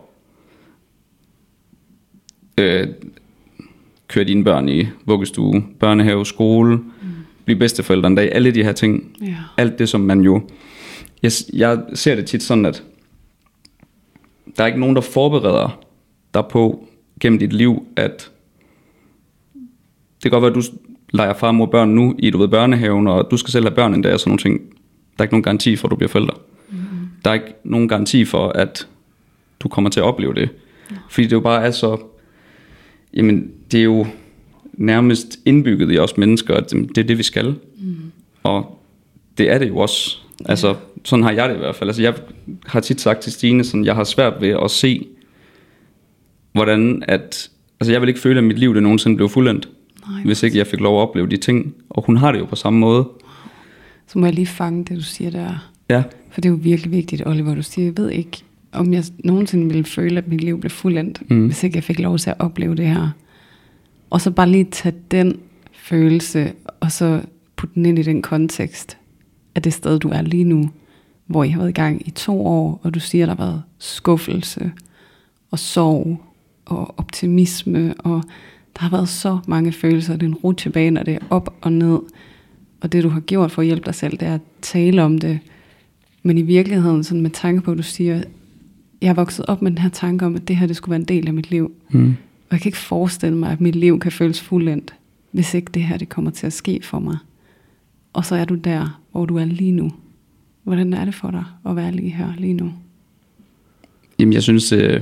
øh, køre dine børn i vuggestue, børnehave, skole, mm. blive bedsteforældre en dag, alle de her ting. Ja. Alt det, som man jo... Jeg, jeg ser det tit sådan, at der er ikke nogen, der forbereder dig på gennem dit liv, at det kan godt være, at du leger far, mor, børn nu i du ved, børnehaven, og du skal selv have børn en dag og sådan nogle ting. Der er ikke nogen garanti for, at du bliver forælder. Mm. Der er ikke nogen garanti for, at du kommer til at opleve det. Mm. Fordi det jo bare er så... Jamen, det er jo nærmest indbygget i os mennesker, at det er det, vi skal. Mm. Og det er det jo også. Altså, sådan har jeg det i hvert fald. Altså, jeg har tit sagt til Stine, sådan, jeg har svært ved at se, hvordan at... Altså, jeg vil ikke føle, at mit liv det nogensinde blev fuldendt, Nej, hvis ikke jeg fik lov at opleve de ting. Og hun har det jo på samme måde. Så må jeg lige fange det, du siger der. Ja. For det er jo virkelig vigtigt, Oliver, du siger, jeg ved ikke, om jeg nogensinde ville føle, at mit liv blev fuldendt, mm. hvis ikke jeg fik lov til at opleve det her. Og så bare lige tage den følelse, og så putte den ind i den kontekst af det sted, du er lige nu, hvor I har været i gang i to år, og du siger, at der har været skuffelse, og sorg, og optimisme, og der har været så mange følelser, det er en rutsjebane, og det er op og ned, og det du har gjort for at hjælpe dig selv, det er at tale om det, men i virkeligheden, sådan med tanke på, at du siger, jeg har vokset op med den her tanke om, at det her, det skulle være en del af mit liv, mm. og jeg kan ikke forestille mig, at mit liv kan føles fuldendt, hvis ikke det her, det kommer til at ske for mig. Og så er du der, hvor du er lige nu. Hvordan er det for dig at være lige her, lige nu? Jamen, jeg synes, det,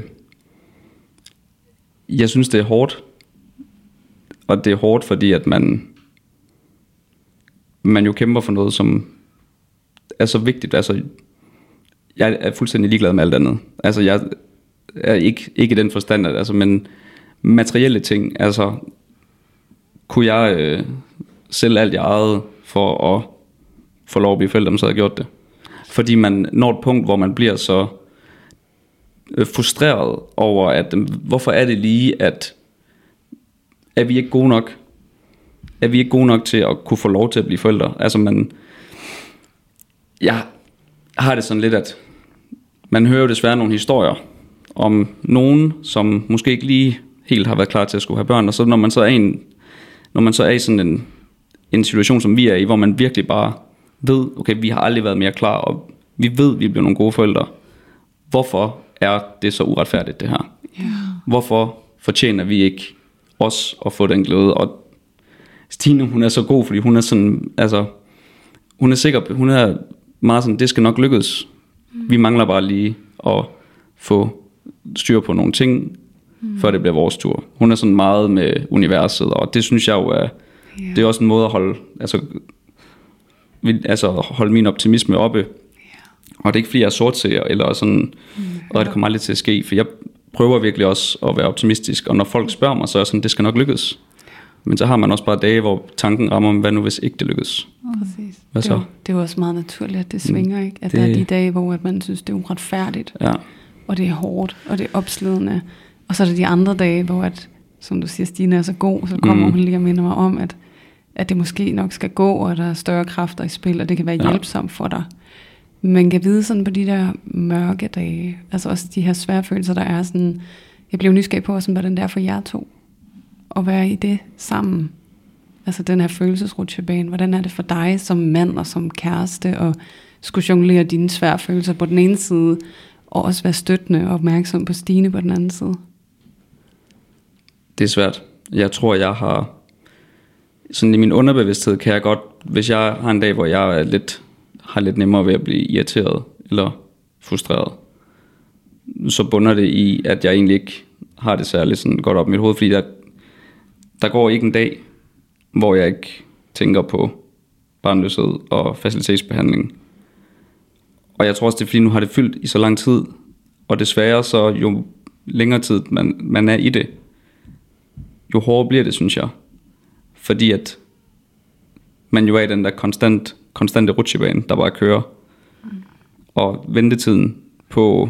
jeg synes, det er hårdt. Og det er hårdt, fordi at man, man jo kæmper for noget, som er så vigtigt. Altså, jeg er fuldstændig ligeglad med alt andet. Altså, jeg er ikke, ikke i den forstand, at, altså, men materielle ting, altså, kunne jeg øh, sælge alt, jeg ejede, for at få lov at blive forældre, så havde jeg gjort det. Fordi man når et punkt, hvor man bliver så øh, frustreret over, at øh, hvorfor er det lige, at er vi ikke gode nok? Er vi ikke gode nok til at kunne få lov til at blive forældre? Altså man, jeg har det sådan lidt, at man hører jo desværre nogle historier om nogen, som måske ikke lige helt har været klar til at skulle have børn, og så når man så er i en, når man så er i sådan en, en situation, som vi er i, hvor man virkelig bare ved, okay, vi har aldrig været mere klar, og vi ved, vi bliver nogle gode forældre. Hvorfor er det så uretfærdigt, det her? Yeah. Hvorfor fortjener vi ikke os at få den glæde? Og Stine, hun er så god, fordi hun er sådan, altså, hun er sikker, hun er meget sådan, det skal nok lykkes. Mm. Vi mangler bare lige at få styr på nogle ting, mm. før det bliver vores tur. Hun er sådan meget med universet, og det synes jeg jo er, yeah. det er også en måde at holde, altså, altså holde min optimisme oppe. Yeah. Og det er ikke fordi jeg er sortseer, eller sådan, mm. og det kommer aldrig til at ske, for jeg prøver virkelig også at være optimistisk, og når folk spørger mig, så er jeg sådan, det skal nok lykkes. Men så har man også bare dage, hvor tanken rammer, hvad nu hvis ikke det lykkes? Præcis. Hvad så? Det, er jo, det er jo også meget naturligt, at det svinger, ikke? At det... der er de dage, hvor at man synes, det er uretfærdigt, ja. og det er hårdt, og det er opslidende. Og så er der de andre dage, hvor at, som du siger, Stine er så god, så kommer mm. hun lige og minder mig om, at, at det måske nok skal gå, og der er større kræfter i spil, og det kan være ja. hjælpsomt for dig. Man kan vide sådan på de der mørke dage, altså også de her svære følelser, der er sådan, jeg blev nysgerrig på, sådan, hvordan det er for jer to, at være i det sammen. Altså den her følelsesrutsjebane, hvordan er det for dig som mand og som kæreste, og skulle jonglere dine svære følelser på den ene side, og også være støttende og opmærksom på Stine på den anden side? Det er svært. Jeg tror, jeg har, sådan i min underbevidsthed kan jeg godt, hvis jeg har en dag, hvor jeg er lidt, har lidt nemmere ved at blive irriteret, eller frustreret, så bunder det i, at jeg egentlig ikke har det særligt sådan godt op i mit hoved, fordi der, der går ikke en dag, hvor jeg ikke tænker på barnløshed og facilitetsbehandling. Og jeg tror også, det er fordi, nu har det fyldt i så lang tid, og desværre så jo længere tid man, man er i det, jo hårdere bliver det, synes jeg. Fordi at man jo er i den der konstant, konstante rutsjebane, der bare kører. Mm. Og ventetiden på,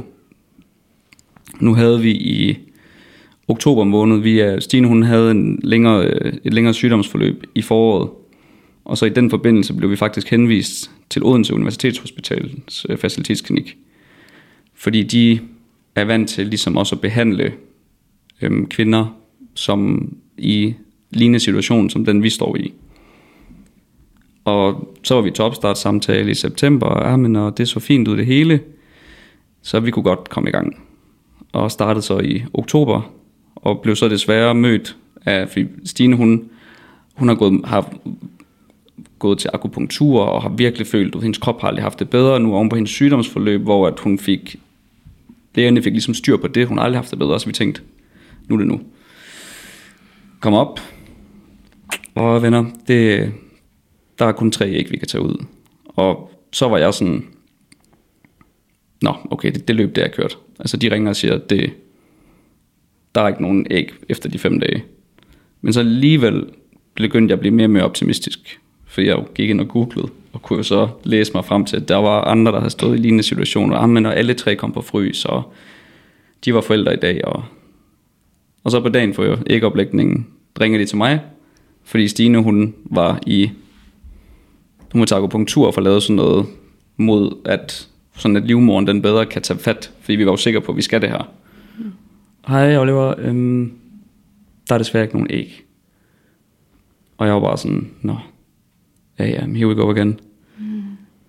nu havde vi i oktober måned, vi er, Stine hun havde en længere, et længere sygdomsforløb i foråret, og så i den forbindelse blev vi faktisk henvist til Odense Universitetshospitals facilitetsklinik, fordi de er vant til ligesom også at behandle øhm, kvinder, som i lignende situation som den vi står i. Og så var vi til opstartssamtale i september, og, ja, men, og det så fint ud det hele, så vi kunne godt komme i gang. Og startede så i oktober, og blev så desværre mødt af, fordi Stine hun, hun har, gået, har gået til akupunktur, og har virkelig følt, at hendes krop har aldrig haft det bedre, nu oven på hendes sygdomsforløb, hvor at hun fik, lægerne fik ligesom styr på det, hun har aldrig haft det bedre, så vi tænkte, nu er det nu. Kom op, og venner, det, der er kun tre æg, vi kan tage ud. Og så var jeg sådan, nå, okay, det, det løb, det er kørt. Altså, de ringer og siger, at det, der er ikke nogen æg efter de fem dage. Men så alligevel begyndte jeg at blive mere og mere optimistisk, fordi jeg gik ind og googlede, og kunne så læse mig frem til, at der var andre, der havde stået i lignende situationer, og, men, og alle tre kom på frys, og de var forældre i dag. Og, og så på dagen for ægoplægningen ringer de til mig, fordi Stine, hun var i, hun må tage akupunktur for at lave sådan noget mod, at sådan at livmoderen den bedre kan tage fat, fordi vi var jo sikre på, at vi skal det her. Mm. Hej Oliver, øhm, der er desværre ikke nogen æg. Og jeg var bare sådan, nå, ja ja, here we go again. Mm.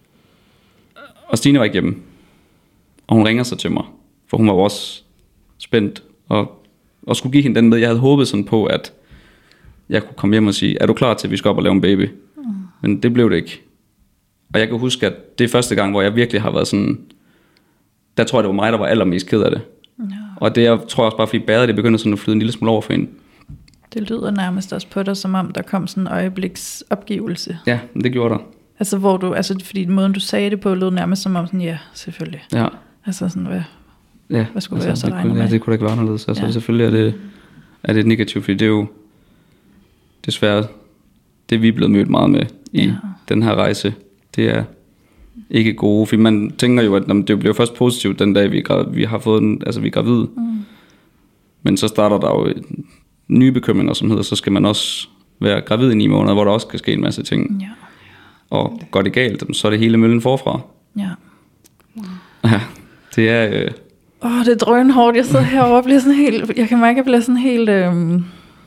Og Stine var ikke hjemme, og hun ringer så til mig, for hun var også spændt, og, og skulle give hende den med. Jeg havde håbet sådan på, at jeg kunne komme hjem og sige, er du klar til, at vi skal op og lave en baby? Mm. Men det blev det ikke. Og jeg kan huske, at det er første gang, hvor jeg virkelig har været sådan, der tror jeg, det var mig, der var allermest ked af det. Ja. Og det jeg tror jeg også bare, fordi bæret, det begyndte sådan at flyde en lille smule over for hende. Det lyder nærmest også på dig, som om der kom sådan en øjebliks opgivelse. Ja, det gjorde der. Altså hvor du, altså fordi måden du sagde det på, lød nærmest som om sådan, ja, selvfølgelig. Ja. Altså sådan, hvad, ja, hvad skulle altså, jeg så det regne kunne, med? Ja, det kunne da ikke være anderledes. Altså ja. Selvfølgelig er det, er det negativt, fordi det er jo desværre det, vi er blevet mødt meget med i ja. den her rejse. Det er ikke gode, fordi man tænker jo, at det bliver først positivt den dag, vi, vi har fået den, altså vi er gravide. Mm. Men så starter der jo nye bekymringer, som hedder, så skal man også være gravid i ni måneder, hvor der også kan ske en masse ting. Ja. Og går det galt, så er det hele møllen forfra. Ja. Wow. Ja, det er... Øh... Åh, det er drønhårdt. Jeg sidder herovre og bliver sådan helt... Jeg kan mærke, at jeg bliver sådan helt... Øh...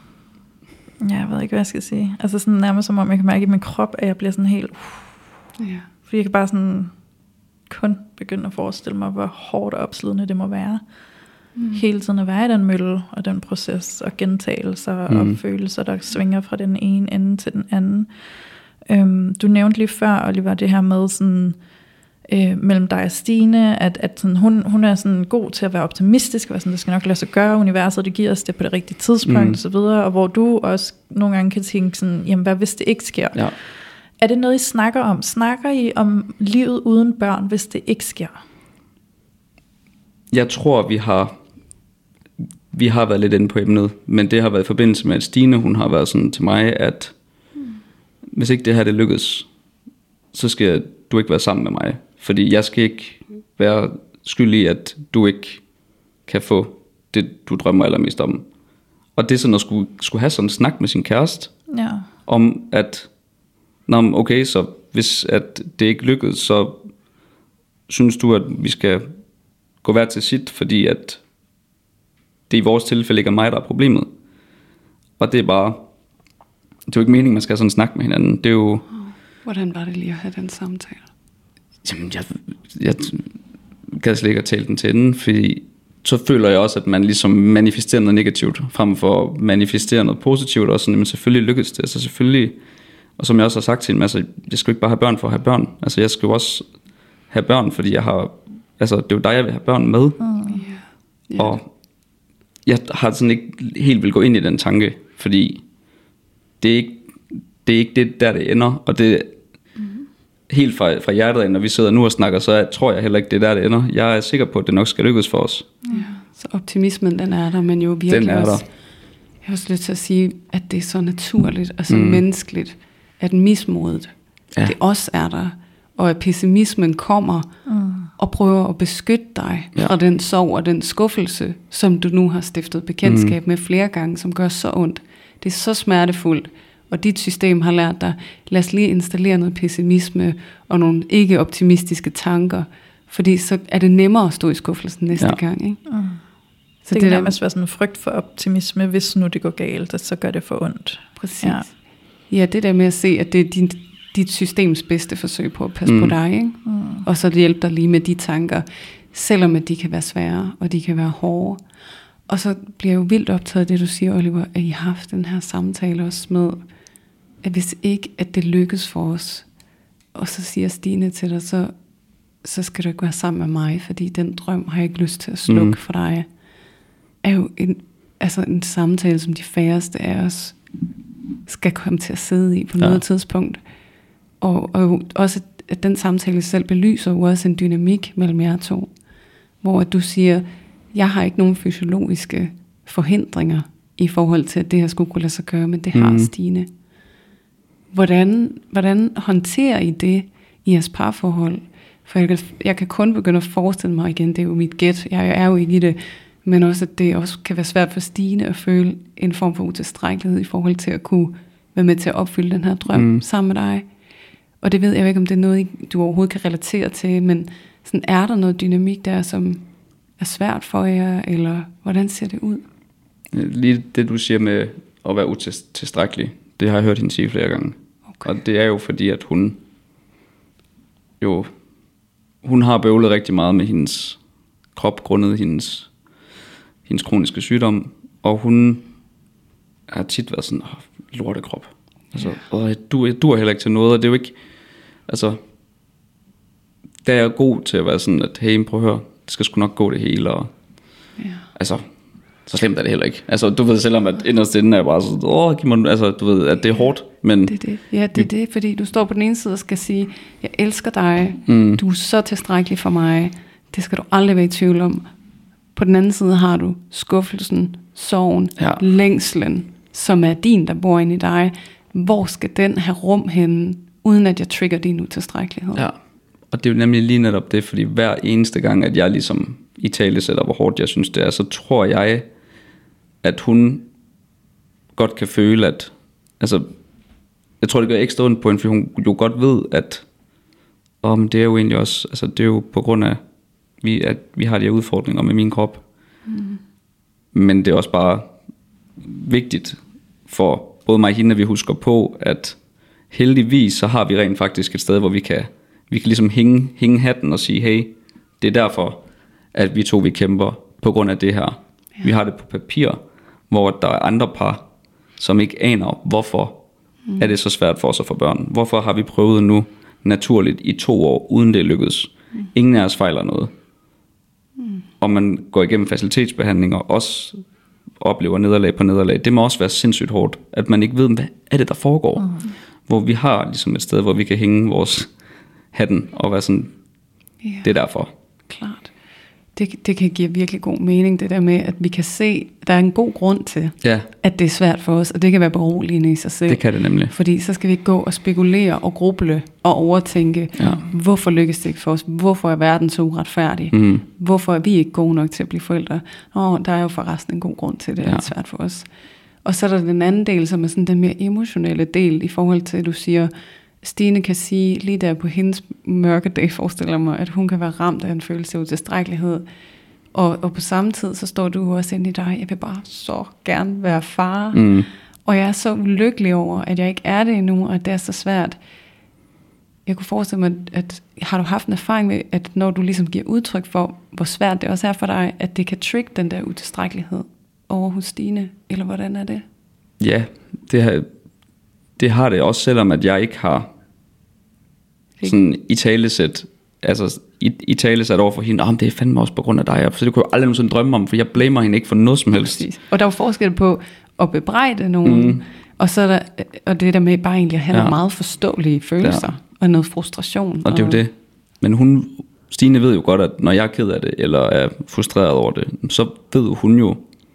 Ja, jeg ved ikke, hvad jeg skal sige. Altså sådan nærmest som om, jeg kan mærke i min krop, at jeg bliver sådan helt... Uh... Ja. Fordi jeg kan bare sådan kun begynde at forestille mig, hvor hårdt og opslidende det må være. Mm. Hele tiden at være i den mølle og den proces og gentagelser mm. og følelser, der svinger fra den ene ende til den anden. Øhm, du nævnte lige før, Oliver, det her med sådan, øh, mellem dig og Stine, at, at sådan, hun, hun er sådan god til at være optimistisk, og sådan, det skal nok lade sig gøre, universet, det giver os det på det rigtige tidspunkt, mm. og så videre, og hvor du også nogle gange kan tænke sådan, jamen hvad hvis det ikke sker? Ja. Er det noget, I snakker om? Snakker I om livet uden børn, hvis det ikke sker? Jeg tror, vi har vi har været lidt inde på emnet, men det har været i forbindelse med, at Stine, hun har været sådan til mig, at mm. hvis ikke det her det lykkes, så skal du ikke være sammen med mig, fordi jeg skal ikke være skyldig i, at du ikke kan få det, du drømmer allermest om. Og det er sådan at skulle, skulle have sådan en snak med sin kæreste, ja. Om at, nå, okay, så hvis at det ikke lykkes, så synes du, at vi skal gå hver til sit, fordi at det i vores tilfælde ikke er mig, der er problemet. Og det er bare, det er jo ikke meningen, man skal sådan snakke med hinanden. Det er jo... Hvordan var det lige at have den samtale? Jamen, jeg, jeg gad slet ikke at tale den til enden, fordi så føler jeg også, at man ligesom manifesterer noget negativt, frem for at manifestere noget positivt, og sådan, men selvfølgelig lykkes det. Altså selvfølgelig, og som jeg også har sagt til hende, altså, jeg skal jo ikke bare have børn for at have børn. Altså, jeg skal jo også have børn, fordi jeg har, altså, det er jo dig, jeg vil have børn med. Mm. Yeah. Yeah. Og jeg har sådan ikke helt vil gå ind i den tanke, fordi det er ikke det, er ikke det der det ender, og det mm. helt fra, fra hjertet af, når vi sidder nu og snakker, så jeg, tror jeg heller ikke, det er der det ender. Jeg er sikker på, at det nok skal lykkes for os. Ja, så optimismen, den er der, men jo virkelig den er også, der. Jeg har også lyst til at sige, at det er så naturligt og så mm. menneskeligt, at mismodet, ja. Det også er der, og at pessimismen kommer mm. og prøver at beskytte dig ja. Fra den sorg og den skuffelse, som du nu har stiftet bekendtskab mm. med flere gange, som gør så ondt. Det er så smertefuldt, og dit system har lært dig, lad os lige installere noget pessimisme og nogle ikke optimistiske tanker, fordi så er det nemmere at stå i skuffelsen næste ja. Gang. Ikke? Mm. Så det, det kan nærmest være sådan en frygt for optimisme, hvis nu det går galt, så gør det for ondt. Præcis. Ja, ja det der med at se, at det er din dit systems bedste forsøg på at passe mm. på dig, ikke? Mm. Og så hjælpe dig lige med de tanker, selvom at de kan være svære, og de kan være hårde. Og så bliver jeg jo vildt optaget af det, du siger, Oliver, at I har haft den her samtale også med, at hvis ikke, at det lykkes for os, og så siger Stine til dig, så, så skal du ikke være sammen med mig, fordi den drøm har jeg ikke lyst til at slukke mm. for dig, er jo en, altså en samtale, som de færreste af os skal komme til at sidde i på ja. Noget tidspunkt. Og, og også at den samtale selv belyser jo også en dynamik mellem jer to, hvor du siger, jeg har ikke nogen fysiologiske forhindringer i forhold til, at det her skulle kunne lade sig gøre, men det har mm. Stine. Hvordan, hvordan håndterer I det i jeres parforhold? For jeg kan, jeg kan kun begynde at forestille mig igen, det er jo mit gæt, jeg er jo ikke i det, men også at det også kan være svært for Stine at føle en form for utilstrækkelighed i forhold til at kunne være med til at opfylde den her drøm mm. sammen med dig. Og det ved jeg ikke, om det er noget, du overhovedet kan relatere til, men sådan, er der noget dynamik der, som er svært for jer, eller hvordan ser det ud? Lige det, du siger med at være utilstrækkelig, det har jeg hørt hende sige flere gange. Okay. Og det er jo fordi, at hun jo, hun har bøvlet rigtig meget med hendes krop, grundet hendes, hendes kroniske sygdom, og hun har tit været sådan, åh, lortekrop. Altså, yeah. du, du er heller ikke til noget, og det er jo ikke, altså, der er jeg god til at være sådan, at hey, prøv at høre, det skal sgu nok gå det hele, og yeah. altså, så slemt er det heller ikke. Altså, du ved, selvom at inderst inden er bare sådan, åh, giv mig, altså, du ved, at det er hårdt, men... Det er det. Ja, det er det, fordi du står på den ene side og skal sige, jeg elsker dig, mm. du er så tilstrækkelig for mig, det skal du aldrig være i tvivl om. På den anden side har du skuffelsen, sorgen, ja. Længslen, som er din, der bor inde i dig. Hvor skal den have rum henne, uden at jeg trigger din utilstrækkelighed? Ja, og det er jo nemlig lige netop det, fordi hver eneste gang, at jeg ligesom i tale sætter, hvor hårdt jeg synes det er, så tror jeg, at hun godt kan føle, at, altså, jeg tror det gør ekstra ondt på hende, fordi hun jo godt ved, at, åh, men det er jo egentlig også, altså det er jo på grund af, vi, at vi har de her udfordringer med min krop. Mm. Men det er også bare vigtigt for både mig og hende, at vi husker på, at heldigvis så har vi rent faktisk et sted, hvor vi kan, vi kan ligesom hænge, hænge hatten og sige, hey, det er derfor, at vi to vi kæmper på grund af det her. Ja. Vi har det på papir, hvor der er andre par, som ikke aner, hvorfor mm. er det så svært for os at få børn. Hvorfor har vi prøvet nu naturligt i to år, uden det lykkedes. Mm. Ingen af os fejler noget. Mm. Og man går igennem facilitetsbehandling og også oplever nederlag på nederlag. Det må også være sindssygt hårdt, at man ikke ved, hvad er det, der foregår. Mm. Hvor vi har ligesom et sted, hvor vi kan hænge vores hatten og være sådan, yeah. det er derfor. Klart. Det, det kan give virkelig god mening, det der med, at vi kan se, at der er en god grund til, ja. at det er svært for os, og det kan være beroligende i sig selv. Det kan det nemlig. Fordi så skal vi ikke gå og spekulere og gruble og overtænke, ja. hvorfor lykkes det ikke for os? Hvorfor er verden så uretfærdig? Mm. Hvorfor er vi ikke gode nok til at blive forældre? Åh, der er jo forresten en god grund til, det ja. er svært for os. Og så er der den anden del, som er sådan den mere emotionelle del, i forhold til, at du siger, Stine kan sige, lige der på hendes mørke dag, forestiller mig, at hun kan være ramt af en følelse af utilstrækkelighed. Og, og på samme tid, så står du også inde i dig, jeg vil bare så gerne være far. Mm. Og jeg er så ulykkelig over, at jeg ikke er det endnu, og at det er så svært. Jeg kunne forestille mig, at har du haft en erfaring med, at når du ligesom giver udtryk for, hvor svært det også er for dig, at det kan trigge den der utilstrækkelighed over hos Stine, eller hvordan er det? Ja, det har, det har det også, selvom at jeg ikke har sådan i talesæt, altså i, i talesæt over for hende, oh, det er fandme også på grund af dig, så det kunne jeg aldrig nogensinde drømme om, for jeg blamer hende ikke for noget som helst. Præcis. Og der er jo forskel på at bebrejde nogen, mm. og så er der, og det der med bare egentlig at have ja. nogle meget forståelige følelser, ja. og noget frustration. Og det er jo det. Men hun, Stine ved jo godt, at når jeg er ked af det, eller er frustreret over det, så ved hun jo,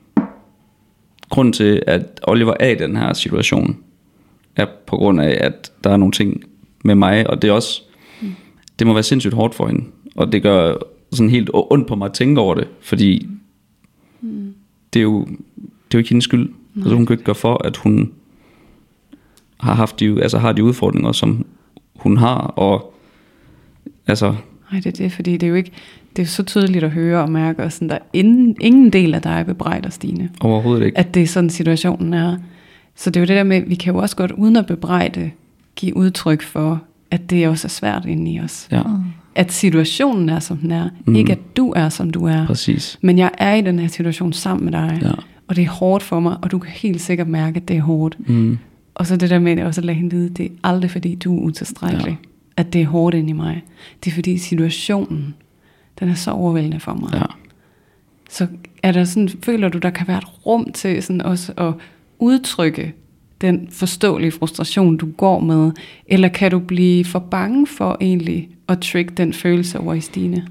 grunden til, at Oliver er i den her situation, er på grund af, at der er nogle ting med mig, og det er også, mm. det må være sindssygt hårdt for hende, og det gør sådan helt ondt på mig at tænke over det, fordi mm. det er jo, det er jo ikke hendes skyld. Nej. Altså hun kan ikke gøre for, at hun har haft de, altså har de udfordringer, som hun har, og altså. Nej, det er det, fordi det er jo ikke, det er så tydeligt at høre og mærke, og sådan, der er ingen, ingen del af dig bebrejder, Stine. Overhovedet ikke. At det er sådan situationen er. Så det er jo det der med, vi kan jo også godt, uden at bebrejde, give udtryk for, at det også er svært inde i os. Ja. At situationen er, som den er. Mm. Ikke at du er, som du er. Præcis. Men jeg er i den her situation sammen med dig. Ja. Og det er hårdt for mig, og du kan helt sikkert mærke, at det er hårdt. Mm. Og så det der med også at lade hende vide, det er aldrig fordi, du er utilstrækkelig. Ja. At det er hårdt inde i mig. Det er fordi situationen, den er så overvældende for mig. Ja. Så er der sådan, føler du, der kan være et rum til sådan også at udtrykke den forståelige frustration, du går med? Eller kan du blive for bange for egentlig at trigge den følelse over i Stine?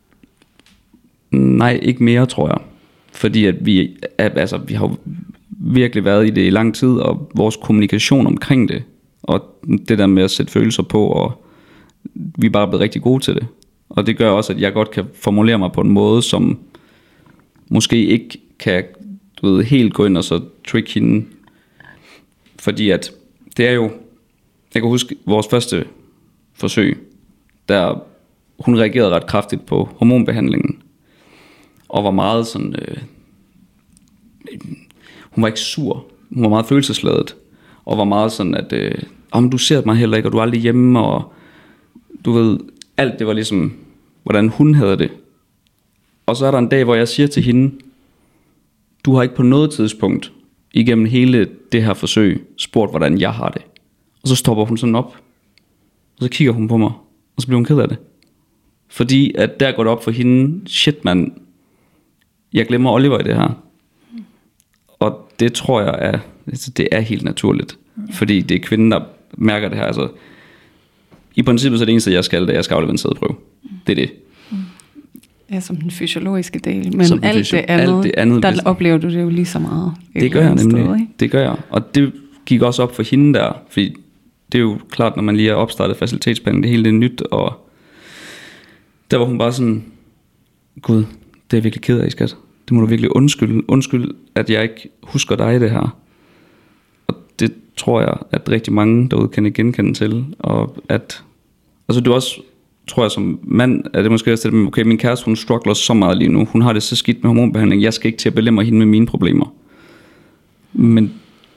Nej, ikke mere, tror jeg. Fordi at vi, altså, vi har virkelig været i det i lang tid, og vores kommunikation omkring det, og det der med at sætte følelser på, og vi er bare blevet rigtig gode til det. Og det gør også, at jeg godt kan formulere mig på en måde, som måske ikke kan, du ved, helt gå ind og så trick hende. Fordi at det er jo, jeg kan huske vores første forsøg, der hun reagerede ret kraftigt på hormonbehandlingen, og var meget sådan, øh, hun var ikke sur, hun var meget følelsesladet, og var meget sådan, at øh, om du ser mig heller ikke, og du er aldrig hjemme, og du ved, alt det var ligesom, hvordan hun havde det. Og så er der en dag, hvor jeg siger til hende, du har ikke på noget tidspunkt, igennem hele det her forsøg, spurgt, hvordan jeg har det. Og så stopper hun sådan op, og så kigger hun på mig, og så bliver hun ked af det. Fordi at der går det op for hende, shit mand, jeg glemmer Oliver i det her. Og det tror jeg er, det er helt naturligt. Ja. Fordi det er kvinden, der mærker det her. Altså, i princippet så er det eneste, jeg skal, det er, jeg skal aflevere en sædeprøve. Det er det. Ja, som den fysiologiske del. Men som alt, fysio- det andet, alt det andet, der det, oplever du det jo lige så meget. Det gør jeg nemlig. Sted, det gør jeg. Og det gik også op for hende der. Fordi det er jo klart, når man lige har opstartet facilitetsbehandling, det hele det er nyt. Og der var hun bare sådan, Gud, det er jeg virkelig ked af, skat. Det må du virkelig undskylde. Undskyld, at jeg ikke husker dig i det her. Og det tror jeg, at rigtig mange derude kan genkende til. Og at, altså det er også, tror jeg som mand, at det måske også det med, okay, min kæreste, hun struggler så meget lige nu. Hun har det så skidt med hormonbehandling. Jeg skal ikke til at belemre hende med mine problemer. Men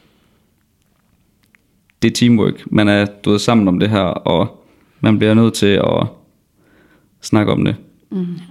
det er teamwork. Man er, du ved, sammen om det her, og man bliver nødt til at snakke om det. Mm.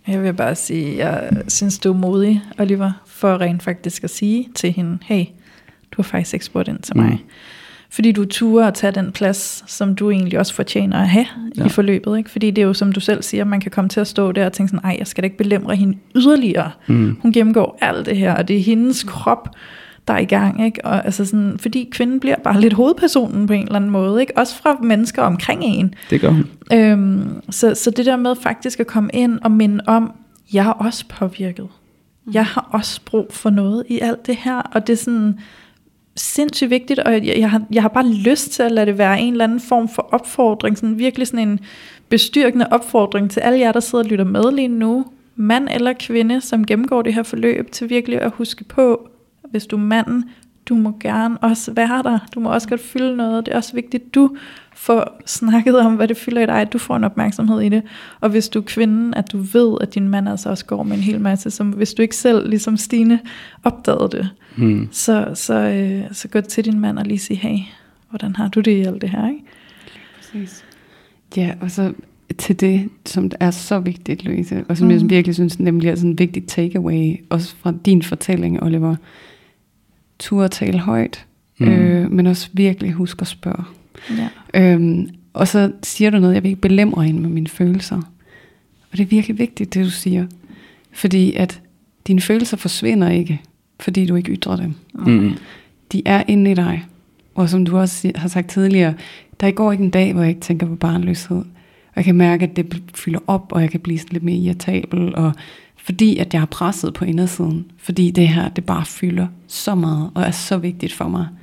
Jeg vil bare sige, jeg synes, du er modig, Oliver, for rent faktisk at sige til hende, hey, du har faktisk ikke spurgt ind til mig. Mm. Fordi du turer at tage den plads, som du egentlig også fortjener at have ja. i forløbet. Ikke? Fordi det er jo, som du selv siger, man kan komme til at stå der og tænke sådan, ej, jeg skal da ikke belemre hende yderligere. Mm. Hun gennemgår alt det her, og det er hendes krop, der er i gang. Ikke? Og altså sådan, fordi kvinden bliver bare lidt hovedpersonen på en eller anden måde. Ikke? Også fra mennesker omkring en. Det gør hun. Øhm, så, så det der med faktisk at komme ind og minde om, jeg er også påvirket. Mm. Jeg har også brug for noget i alt det her. Og det er sådan sindssygt vigtigt, og jeg, jeg, har, jeg har bare lyst til at lade det være en eller anden form for opfordring, sådan virkelig sådan en bestyrkende opfordring til alle jer, der sidder og lytter med lige nu, mand eller kvinde, som gennemgår det her forløb, til virkelig at huske på, hvis du er manden, du må gerne også være der, du må også godt fylde noget, det er også vigtigt, at du får snakket om, hvad det fylder i dig, at du får en opmærksomhed i det, og hvis du er kvinden, at du ved, at din mand altså også går med en hel masse, som hvis du ikke selv, ligesom Stine, opdagede det, hmm. så, så, øh, så gå til din mand og lige sige, hey, hvordan har du det i alt det her, ikke? Præcis. Ja, og så til det, som er så vigtigt, Louise, og som mm. jeg virkelig synes nemlig er sådan en vigtig takeaway, også fra din fortælling, Oliver, tur at tale højt, mm. øh, men også virkelig husk at spørge. Ja. Øhm, og så siger du noget, jeg vil ikke belemre hende med mine følelser. Og det er virkelig vigtigt, det du siger. Fordi at dine følelser forsvinder ikke, fordi du ikke ytrer dem. Mm. De er inde i dig. Og som du også har sagt tidligere, der går ikke en dag, hvor jeg ikke tænker på barnløshed. Og jeg kan mærke, at det fylder op, og jeg kan blive sådan lidt mere irritabel, og fordi at jeg har presset på indersiden, fordi det her, det bare fylder så meget, og er så vigtigt for mig.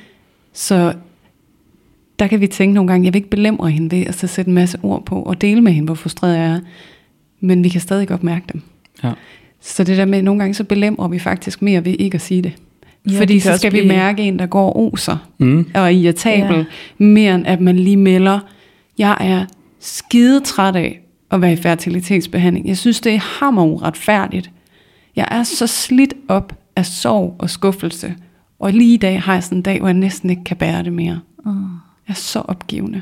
Så der kan vi tænke nogle gange, jeg vil ikke belemre hende ved at så sætte en masse ord på, og dele med hende, hvor frustreret jeg er, men vi kan stadig godt mærke dem. Ja. Så det der med, nogle gange så belemrer vi faktisk mere ved ikke at sige det. Ja, fordi så skal blive... vi mærke en, der går og oser, mm. og er irritabel, ja. mere end at man lige melder, jeg er skide træt af at være i fertilitetsbehandling. Jeg synes, det er hammer uretfærdigt. Jeg er så slidt op af sorg og skuffelse, og lige i dag har jeg sådan en dag, hvor jeg næsten ikke kan bære det mere. Mm. Jeg er så opgivende.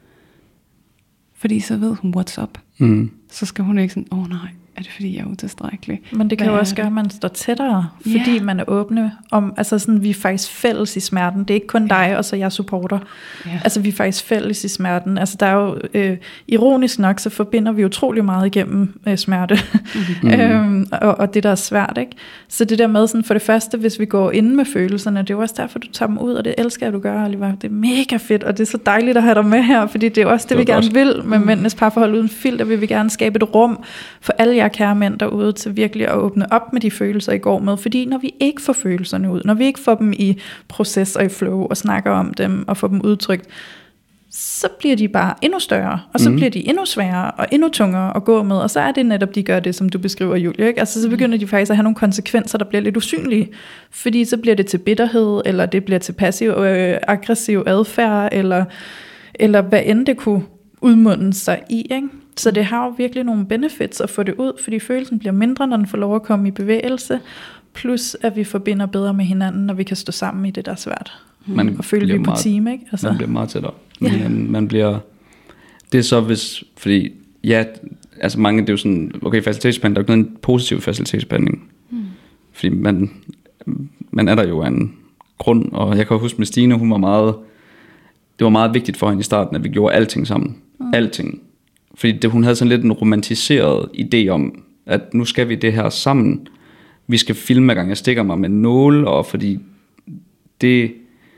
Fordi så ved hun, what's up. Mm. Så skal hun ikke sådan, åh oh, nej, er det fordi, jeg er utilstrækkelig? Men det kan jo også gøre, at man står tættere, fordi yeah. man er åbne om, altså sådan, vi er faktisk fælles i smerten. Det er ikke kun dig, og så jeg supporter. Yeah. Altså, vi er faktisk fælles i smerten. Altså, der er jo, øh, ironisk nok, så forbinder vi utrolig meget igennem øh, smerte. Mm-hmm. øhm, og, og det, der er svært, ikke? Så det der med, sådan, for det første, hvis vi går inde med følelserne, det er jo også derfor, du tager dem ud, og det elsker jeg, du gør, Oliver. Det er mega fedt, og det er så dejligt at have dig med her, fordi det er også det, det vi gerne vil med mm. Mændenes Parforhold Uden Filter. Vi vil gerne skabe et rum for alle jer kære mænd derude til virkelig at åbne op med de følelser, I går med. Fordi når vi ikke får følelserne ud, når vi ikke får dem i proces og i flow og snakker om dem og får dem udtrykt, så bliver de bare endnu større, og så mm. bliver de endnu sværere og endnu tungere at gå med, og så er det netop, de gør det, som du beskriver, Julie, ikke? Altså så begynder de faktisk at have nogle konsekvenser, der bliver lidt usynlige, fordi så bliver det til bitterhed, eller det bliver til passiv øh, aggressiv adfærd, eller, eller hvad end det kunne udmunde sig i, ikke? Så det har jo virkelig nogle benefits at få det ud, fordi følelsen bliver mindre, når den får lov at komme i bevægelse, plus at vi forbinder bedre med hinanden, når vi kan stå sammen i det, der er svært. Man og føle, vi er på team, ikke? Altså. Man bliver meget tættere. Ja. Man, man bliver, det er så hvis, fordi, ja, altså mange, det er jo sådan, okay, facilitetsbehandling, der er jo ikke noget positiv facilitetsbehandling. Mm. Fordi man, man er der jo af en grund, og jeg kan huske med Stine, hun var meget, det var meget vigtigt for hende i starten, at vi gjorde alting sammen. Mm. Alting. Fordi det, hun havde sådan lidt en romantiseret idé om, at nu skal vi det her sammen. Vi skal filme, hver gang jeg stikker mig med nåle, og fordi det...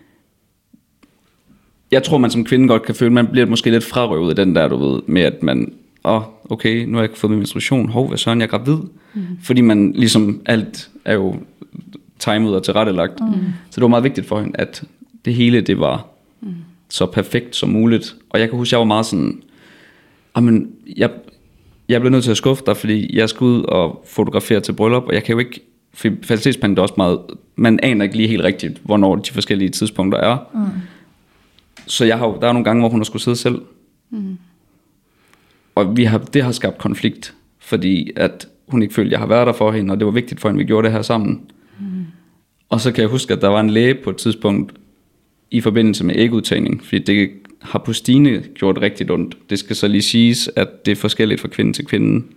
Jeg tror, man som kvinde godt kan føle, man bliver måske lidt frarøvet af den der, du ved, med at man, åh, oh, okay, nu har jeg ikke fået min menstruation, hov, hvad søren, jeg er gravid. Mm. Fordi man ligesom, alt er jo timet og tilrettelagt. Mm. Så det var meget vigtigt for hende, at det hele, det var mm. så perfekt som muligt. Og jeg kan huske, jeg var meget sådan, men jeg, jeg blev nødt til at skuffe dig, fordi jeg skal ud og fotografere til bryllup, og jeg kan jo ikke, for facilitetsbehandling er også meget, man aner ikke lige helt rigtigt, hvornår de forskellige tidspunkter er. Mm. Så jeg har, der er nogle gange, hvor hun har skulle sidde selv. Mm. Og vi har, det har skabt konflikt, fordi at hun ikke følte, at jeg har været der for hende, og det var vigtigt for hende, at vi gjorde det her sammen. Mm. Og så kan jeg huske, at der var en læge på et tidspunkt, i forbindelse med ægudtagning, fordi det har på Stine gjort rigtig ondt. Det skal så lige siges, at det er forskelligt fra kvinde til kvinde.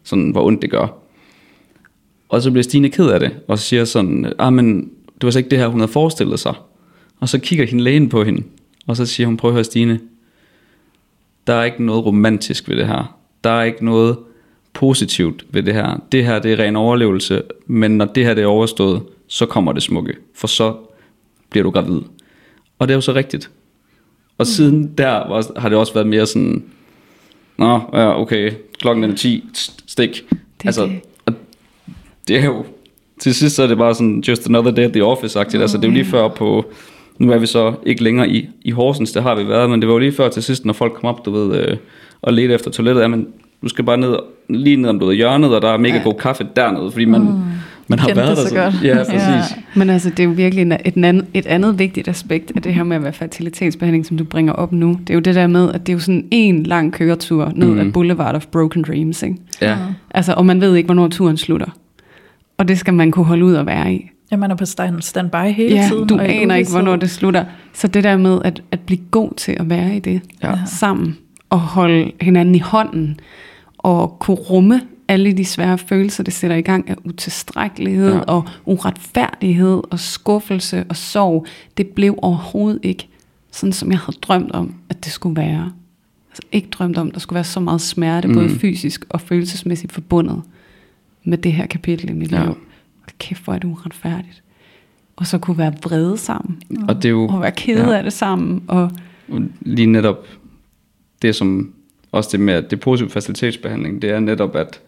sådan hvor ondt det gør. Og så bliver Stine ked af det, og siger sådan, ah, men det var så ikke det her, hun havde forestillet sig. Og så kigger hende lægen på hende, og så siger hun, prøv at høre Stine, der er ikke noget romantisk ved det her. Der er ikke noget positivt ved det her. Det her, det er ren overlevelse, men når det her det er overstået, så kommer det smukke, for så bliver du gravid. Og det er jo så rigtigt. Og mm. siden der har det også været mere sådan, nå, ja, okay, klokken er ti, stik. Det altså, det. det er jo, til sidst så er det bare sådan, just another day at the office-agtigt. Mm. Altså, det er jo lige før på, nu er vi så ikke længere i, i Horsens, det har vi været, men det var jo lige før til sidst, når folk kom op, du ved, øh, og ledte efter toilettet, ja, men du skal bare ned, lige ned om du ved hjørnet, og der er mega ja. god kaffe dernede, fordi man, mm. man har været der så godt. Ja, præcis. Ja. Men altså, det er jo virkelig et, et, et andet vigtigt aspekt af det her med at være fertilitetsbehandling, som du bringer op nu. Det er jo det der med, at det er jo sådan en lang køretur ned mm. ad Boulevard of Broken Dreams, ikke? Ja. Altså, og man ved ikke, hvornår turen slutter. Og det skal man kunne holde ud og være i. Ja, man er på stand, standby hele ja, tiden. du aner ikke, hvornår det slutter. Så det der med at, at blive god til at være i det ja. sammen, og holde hinanden i hånden, og kunne rumme alle de svære følelser, det sætter i gang af utilstrækkelighed ja. og uretfærdighed og skuffelse og sorg, det blev overhovedet ikke sådan, som jeg havde drømt om, at det skulle være. Altså ikke drømt om, at der skulle være så meget smerte, mm. både fysisk og følelsesmæssigt forbundet med det her kapitel i mit ja. liv. Kæft, hvor er det uretfærdigt. Og så kunne være vrede sammen. Og, det er jo, og være kede ja. af det sammen. Og lige netop det, som også det med det positive facilitetsbehandling, det er netop, at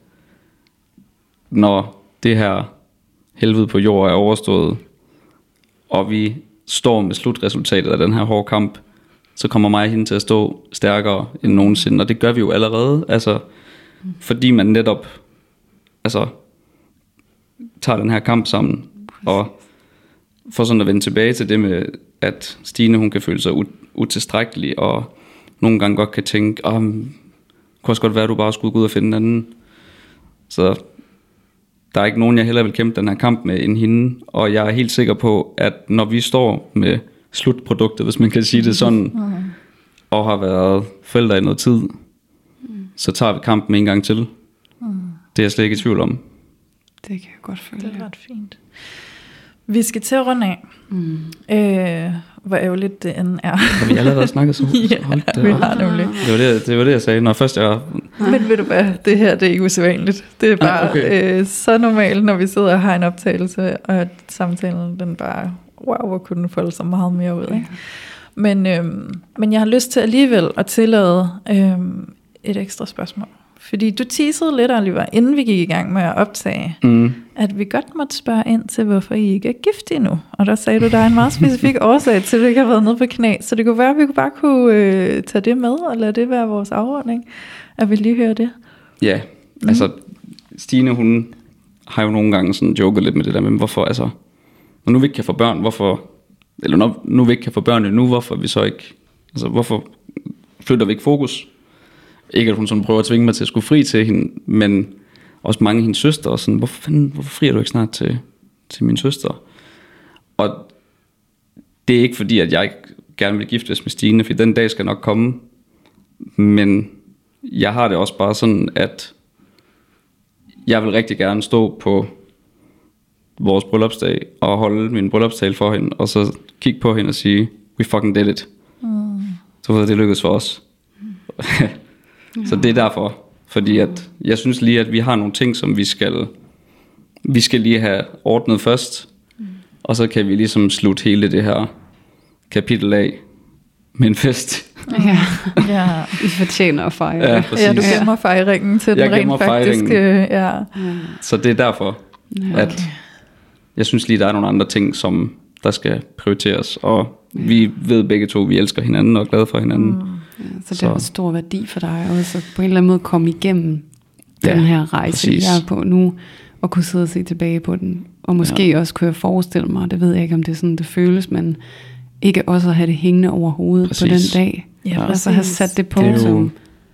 når det her helvede på jord er overstået, og vi står med slutresultatet af den her hårde kamp, så kommer mig og hende til at stå stærkere end nogensinde. Og det gør vi jo allerede. Altså, fordi man netop altså, tager den her kamp sammen, og får sådan at vende tilbage til det med, at Stine, hun kan føle sig utilstrækkelig, og nogle gange godt kan tænke, åh, det kunne også godt være, at du bare skulle gå ud og finde en anden. Så der er ikke nogen, jeg hellere vil kæmpe den her kamp med end hende, og jeg er helt sikker på, at når vi står med slutproduktet, hvis man kan sige det sådan, mm. og har været forældre i noget tid, mm. så tager vi kampen en gang til. Mm. Det er jeg slet ikke i tvivl om. Det kan jeg godt føle. Det er ret fint. Vi skal til at runde af. Mm. Øh, hvor ærgerligt det end er. Har vi allerede snakket så? Ja, Hold vi har nemlig. Det var det, det var det, jeg sagde, når først jeg... Men ved du hvad, det her det er ikke usædvanligt. Det er bare ah, okay. øh, så normalt, når vi sidder og har en optagelse, og samtalen, den bare, wow, hvor kunne den folde så meget mere ud. Ikke? Men, øhm, men jeg har lyst til alligevel at tillade øhm, et ekstra spørgsmål. Fordi du teasede lidt, Oliver, inden vi gik i gang med at optage, mm. at vi godt måtte spørge ind til, hvorfor I ikke er gift endnu. Og der sagde du, der er en meget specifik årsag til, at du ikke har været nede på knæ. Så det kunne være, at vi kunne bare kunne øh, tage det med, og lade det være vores afordning, at vi lige hører det. Ja, mm. altså Stine, hun har jo nogle gange sådan joket lidt med det der, men hvorfor, altså, når nu vi ikke kan få børn, hvorfor, eller når nu vi ikke kan få børn endnu, hvorfor vi så ikke, altså hvorfor flytter vi ikke fokus? Ikke at hun sådan prøver at tvinge mig til at skulle fri til hende, men også mange af hendes søstre, og sådan, hvorfor, fanden, hvorfor frier du ikke snart til, til min søster? Og det er ikke fordi, at jeg ikke gerne vil giftes med Stine, for den dag skal nok komme, men jeg har det også bare sådan, at jeg vil rigtig gerne stå på vores bryllupsdag, og holde min bryllupstale for hende, og så kigge på hende og sige, we fucking did it. Mm. Så det lykkedes for os. Mm. Så det er derfor, fordi at jeg synes lige, at vi har nogle ting, som vi skal, vi skal lige have ordnet først, mm. og så kan vi ligesom slutte hele det her kapitel af med en fest. Ja, ja. I fortjener at fejre. Ja, ja, du gemmer fejringen til den rent faktiske. Ja. Så det er derfor, ja, okay. at jeg synes lige, der er nogle andre ting, som der skal prioriteres, og vi ved begge to, vi elsker hinanden og er glade for hinanden. Mm. Ja, så det har en stor værdi for dig også, at på en eller anden måde komme igennem ja, den her rejse, præcis. Jeg er på nu, og kunne sidde og se tilbage på den. Og måske ja. også kunne jeg forestille mig, det ved jeg ikke, om det er sådan, det føles, men ikke også at have det hængende over hovedet præcis. På den dag. Ja, altså have sat det på. Det jo, som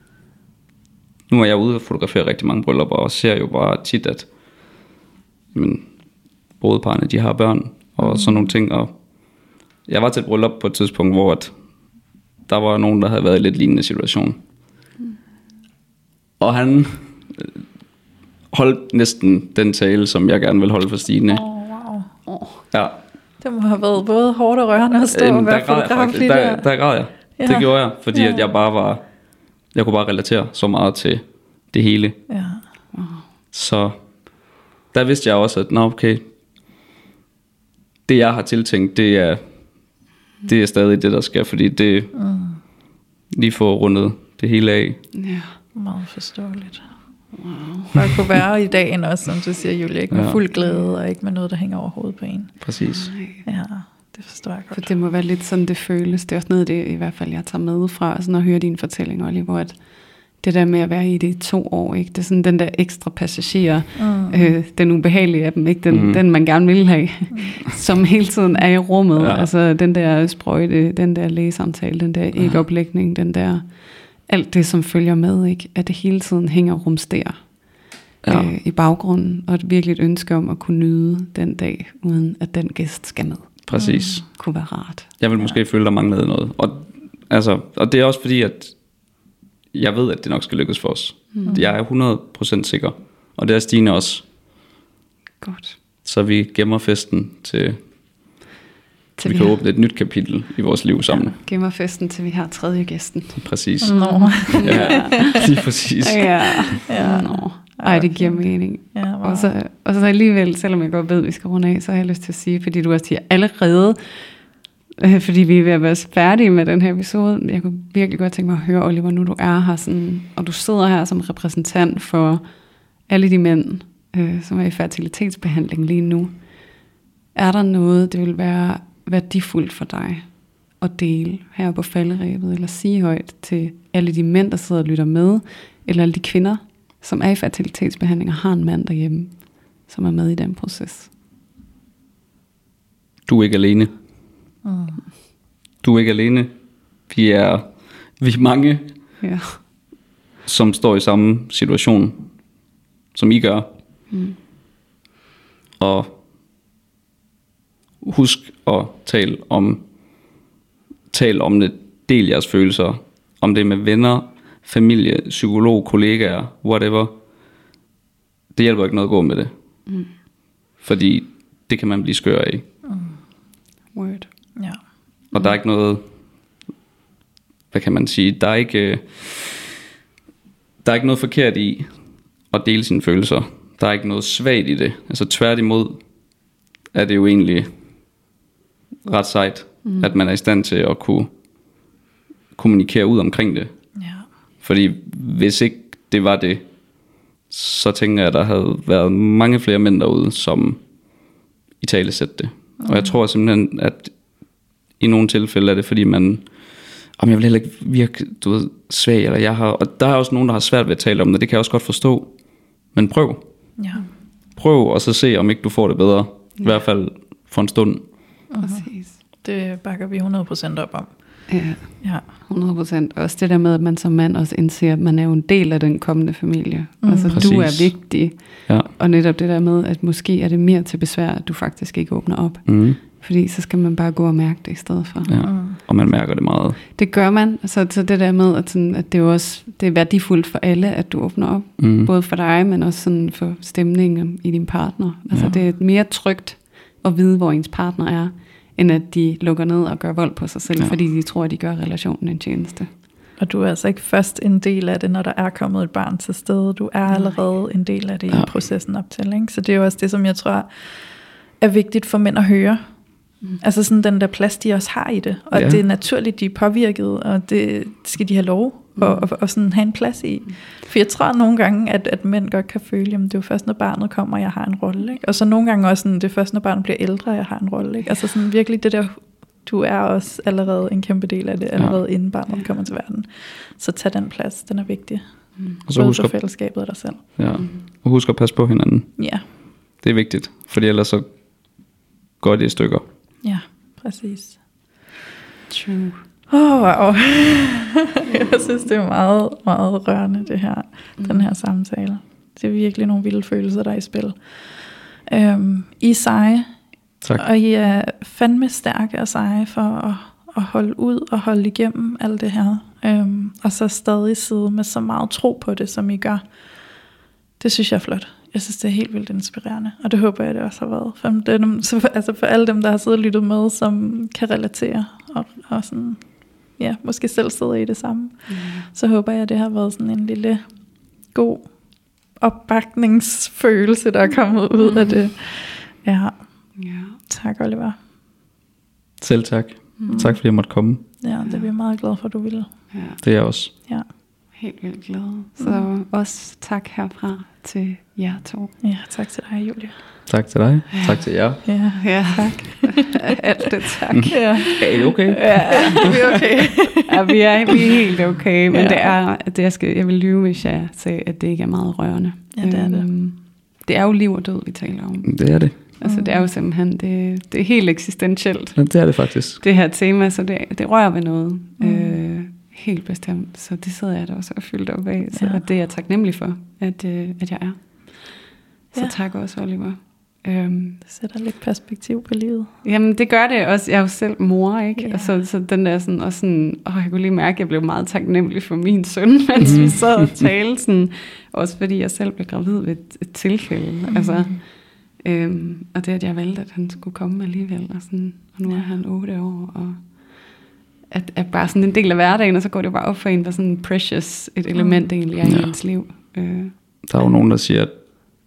nu er jeg ude og fotografere rigtig mange bryllupper, og ser jo bare tit, at men, brudeparne, de har børn, og mm. sådan nogle ting. Og jeg var til et bryllup på et tidspunkt, hvor at der var nogen, der havde været i lidt lignende situation. Mm. Og han, holdt næsten den tale, som jeg gerne vil holde for Stine. Åh, oh, wow. Oh. Ja. Det må have været både hårdt og rørende at stå Øhm, og være der græd jeg fotograf faktisk. lige Der, der. der græd jeg. Ja. Det gjorde jeg, fordi Ja. at jeg bare var, jeg kunne bare relatere så meget til det hele. Ja. Så der vidste jeg også, at nå okay, det jeg har tiltænkt, det er, det er stadig det, der skal, fordi det Mm. lige får rundet det hele af. Ja. Meget forståeligt. Wow. Bare kunne være i dagen også, som du siger, Julie, ikke med Ja. fuld glæde, og ikke med noget, der hænger over hovedet på en. Præcis. Ja, det forstår jeg For godt. det må være lidt sådan, det føles. Det er også noget, det i hvert fald, jeg tager med fra, sådan at høre dine fortællinger, Oliver, at det der med at være i det i to år, ikke? Det er sådan den der ekstra passager, Mm. øh, den ubehagelige af dem, ikke? Den, Mm. den man gerne vil have, Mm. som hele tiden er i rummet. Ja. Altså den der sprøjte, den der lægesamtale, den der ægoplægning, den der, alt det, som følger med, ikke? At det hele tiden hænger og rumsterer Ja. øh, i baggrunden, og et virkelig et ønske om at kunne nyde den dag, uden at den gæst skal med. Præcis. Mm. Kunne være rart. Jeg vil måske føle, der manglede noget. Og, altså, og det er også fordi, at jeg ved, at det nok skal lykkes for os. Mm. Jeg er hundrede procent sikker. Og det er Stine også. Godt. Så vi gemmer festen til, Til vi vi kan har- åbne et nyt kapitel i vores liv sammen. Gemmer festen, til vi har tredje gæsten. Præcis. Nå. Ja, lige præcis. Ja. Ja. Nå. Ej, det giver mening. Ja, wow. Og så, og så alligevel, selvom jeg godt ved, at vi skal runde af, så har jeg lyst til at sige, fordi du også siger allerede, øh, fordi vi er ved at være færdige med den her episode, jeg kunne virkelig godt tænke mig at høre, Oliver, nu du er her, sådan, og du sidder her som repræsentant for alle de mænd, øh, som er i fertilitetsbehandling lige nu. Er der noget, det vil være værdifuldt for dig at dele her på falderebet, eller sige højt til alle de mænd, der sidder og lytter med, eller alle de kvinder, som er i fertilitetsbehandling og har en mand derhjemme, som er med i den proces? Du er ikke alene. Mm. Du er ikke alene. Vi er, vi er mange, Ja. som står i samme situation, som I gør. Mm. Og husk at tale om, tale om det. Del jeres følelser. Om det er med venner, familie, psykolog, kollegaer, whatever. Det hjælper ikke noget at gå med det. Mm. Fordi det kan man blive skør af. Word. Ja. Og der er ikke noget, hvad kan man sige, der er ikke, øh, der er ikke noget forkert i at dele sine følelser. Der er ikke noget svagt i det. Altså tværtimod er det jo egentlig ret sejt, mm. at man er i stand til at kunne kommunikere ud omkring det. Ja. Fordi hvis ikke det var det, så tænker jeg, at der havde været mange flere mænd derude, som i tale sætte det. Mm. Og jeg tror simpelthen, at i nogle tilfælde er det, fordi man, om jeg vil heller ikke virke, du ved, svag, eller jeg har, og der er også nogen, der har svært ved at tale om det, det kan jeg også godt forstå. Men prøv. Ja. Prøv, og så se, om ikke du får det bedre. I hvert fald for en stund. Præcis. Det bakker vi hundrede procent op om. Ja, Ja. hundrede procent. Også det der med, at man som mand også indser, at man er jo en del af den kommende familie. Mm. Altså, Præcis. du er vigtig. Ja. Og netop det der med, at måske er det mere til besvær, at du faktisk ikke åbner op. Mm. Fordi så skal man bare gå og mærke det i stedet for. Ja. Mm. Og man mærker det meget. Det gør man. Så, så det der med, at, sådan, at det er jo også det er værdifuldt for alle, at du åbner op. Mm. Både for dig, men også sådan for stemningen i din partner. Altså Ja. det er mere trygt at vide, hvor ens partner er, end at de lukker ned og gør vold på sig selv, Ja. ja. fordi de tror, at de gør relationen en tjeneste. Og du er altså ikke først en del af det, når der er kommet et barn til stede. Du er allerede en del af det Ja. i processen op til. Ikke? Så det er jo også det, som jeg tror er vigtigt for mænd at høre. Mm. Altså sådan den der plads, de også har i det. Og Ja. det er naturligt, de er påvirket, og det skal de have lov Mm. at, at, at sådan have en plads i. For jeg tror nogle gange, at, at mænd godt kan føle, at det er jo først, når barnet kommer, jeg har en rolle. Ikke? Og så nogle gange også, sådan, det er først, når barnet bliver ældre, jeg har en rolle. Ikke? Altså sådan virkelig det der, du er også allerede en kæmpe del af det, allerede inden barnet kommer til verden. Så tag den plads, den er vigtig. Mm. Og så Både husk for at, fællesskabet og dig selv. ja. Og husk at passe på hinanden. Ja, Det er vigtigt, fordi ellers så går det i stykker. ja, præcis. True. Åh, oh, wow. Jeg synes, det er meget, meget rørende, det her, mm. den her samtale. Det er virkelig nogle vilde følelser, der er i spil. Øhm, I er seje, Tak. og I er fandme stærke og seje for at, at holde ud og holde igennem alt det her. Øhm, og så stadig sidde med så meget tro på det, som I gør. Det synes jeg er flot. jeg synes, det er helt vildt inspirerende, og det håber jeg, det også har været. For, dem, så, altså for alle dem, der har siddet og lyttet med, som kan relatere, og, og sådan, ja, måske selv sidder i det samme. Mm. Så håber jeg, det har været sådan en lille god opbakningsfølelse, der er kommet ud mm. af det. Ja. ja. Tak, Oliver. Selv tak. Mm. Tak, fordi jeg måtte komme. Ja, det er vi meget glade for, at du ville. Ja. Det er jeg også. Ja. Helt vildt glad. Så mm. også tak herfra til jer to. Ja, tak til dig, Julie. Tak til dig. Ja. Tak til jer. Ja, ja. Tak. Alt det tak. Ja. Er I okay? Ja, vi er okay. Ja, vi er, vi er helt okay, men ja. det er, det jeg, skal, jeg vil lyve, hvis jeg sagde, at det ikke er meget rørende. Ja, det er det. Um, det er jo liv og død, vi taler om. Det er det. Altså, det er jo simpelthen, det, det er helt eksistentielt. Ja, det er det faktisk. Det her tema, så det, det rører ved noget. Mm. Øh, helt bestemt. Så det sidder jeg da også og fyldt op af. Så ja. Det er jeg taknemmelig for, at, øh, at jeg er. Så ja. Tak også, Oliver. Øhm, det sætter lidt perspektiv på livet. Jamen, det gør det også. Jeg er jo selv mor, ikke? Ja. Og så, så den der sådan, og sådan, åh, jeg kunne lige mærke, at jeg blev meget taknemmelig for min søn, mens mm. vi sad og talte. Sådan, også fordi jeg selv blev gravid ved et, et tilfælde. Mm. Altså, øhm, og det, at jeg valgte, at han skulle komme alligevel. Og, sådan, og nu er han otte år, og at, at bare sådan en del af hverdagen, og så går det bare op for en, hvor sådan precious et element mm. egentlig er ja. i ens liv. Øh, der er jo nogen, der siger, at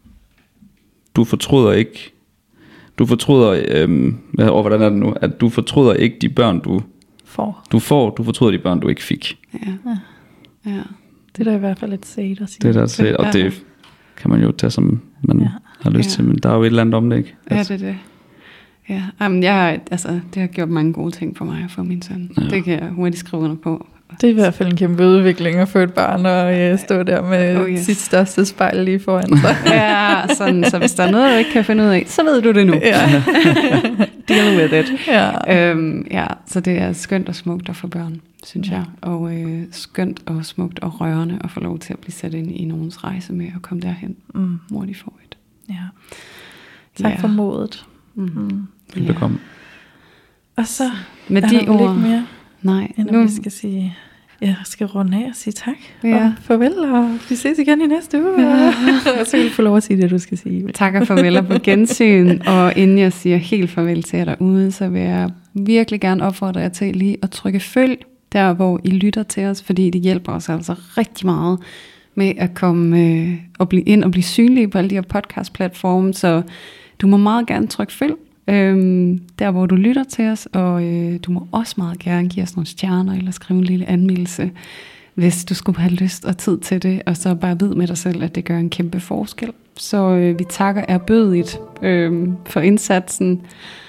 du fortryder ikke, du fortryder, øhm, og hvordan er det nu, at du fortryder ikke de børn, du får. Du får, du fortryder de børn, du ikke fik. Ja, ja. ja. Det er da i hvert fald et sæt at sige. Det er der et sæt, og ja. det kan man jo tage, som man ja. har lyst ja. til, men der er jo et eller andet om det, ikke? Altså. Ja, det er det. Ja, Jamen, jeg, altså, det har gjort mange gode ting for mig og for min søn. Ja. Det kan jeg hurtigt skrive under på. Det er i hvert fald en kæmpe udvikling at få et barn og øh, stå der med oh, yes. sit største spejl lige foran sig. Ja, sådan, så hvis der er noget, du ikke kan finde ud af, så ved du det nu. Ja. Deal with it. Ja. Øhm, ja, så det er skønt og smukt at få børn, synes ja. jeg. Og øh, skønt og smukt og rørende at få lov til at blive sat ind i nogens rejse med at komme derhen, mm. hvor de får et. Ja. Tak ja. for modet. Mm. Velbekomme. Ja. Og så med de ord lidt mere. Nej, inden nu vi skal sige, jeg skal runde af og sige tak. Ja. Og farvel, og vi ses igen i næste uge. Ja. Og så vil du få lov at sige det, du skal sige. Tak og farvel og på gensyn. Og inden jeg siger helt farvel til jer derude, så vil jeg virkelig gerne opfordre jer til lige at trykke følg, der hvor I lytter til os, fordi det hjælper os altså rigtig meget med at komme øh, og blive ind og blive synlige på alle de her podcast-platforme. Så du må meget gerne trykke følg. Øhm, der hvor du lytter til os, og øh, du må også meget gerne give os nogle stjerner eller skrive en lille anmeldelse, hvis du skulle have lyst og tid til det, og så bare vid med dig selv, at det gør en kæmpe forskel. Så øh, vi takker erbødigt øh, for indsatsen,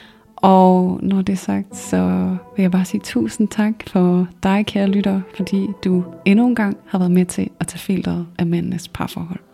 og når det er sagt, så vil jeg bare sige tusind tak for dig, kære lytter, fordi du endnu en gang har været med til at tage filteret af mændenes parforhold.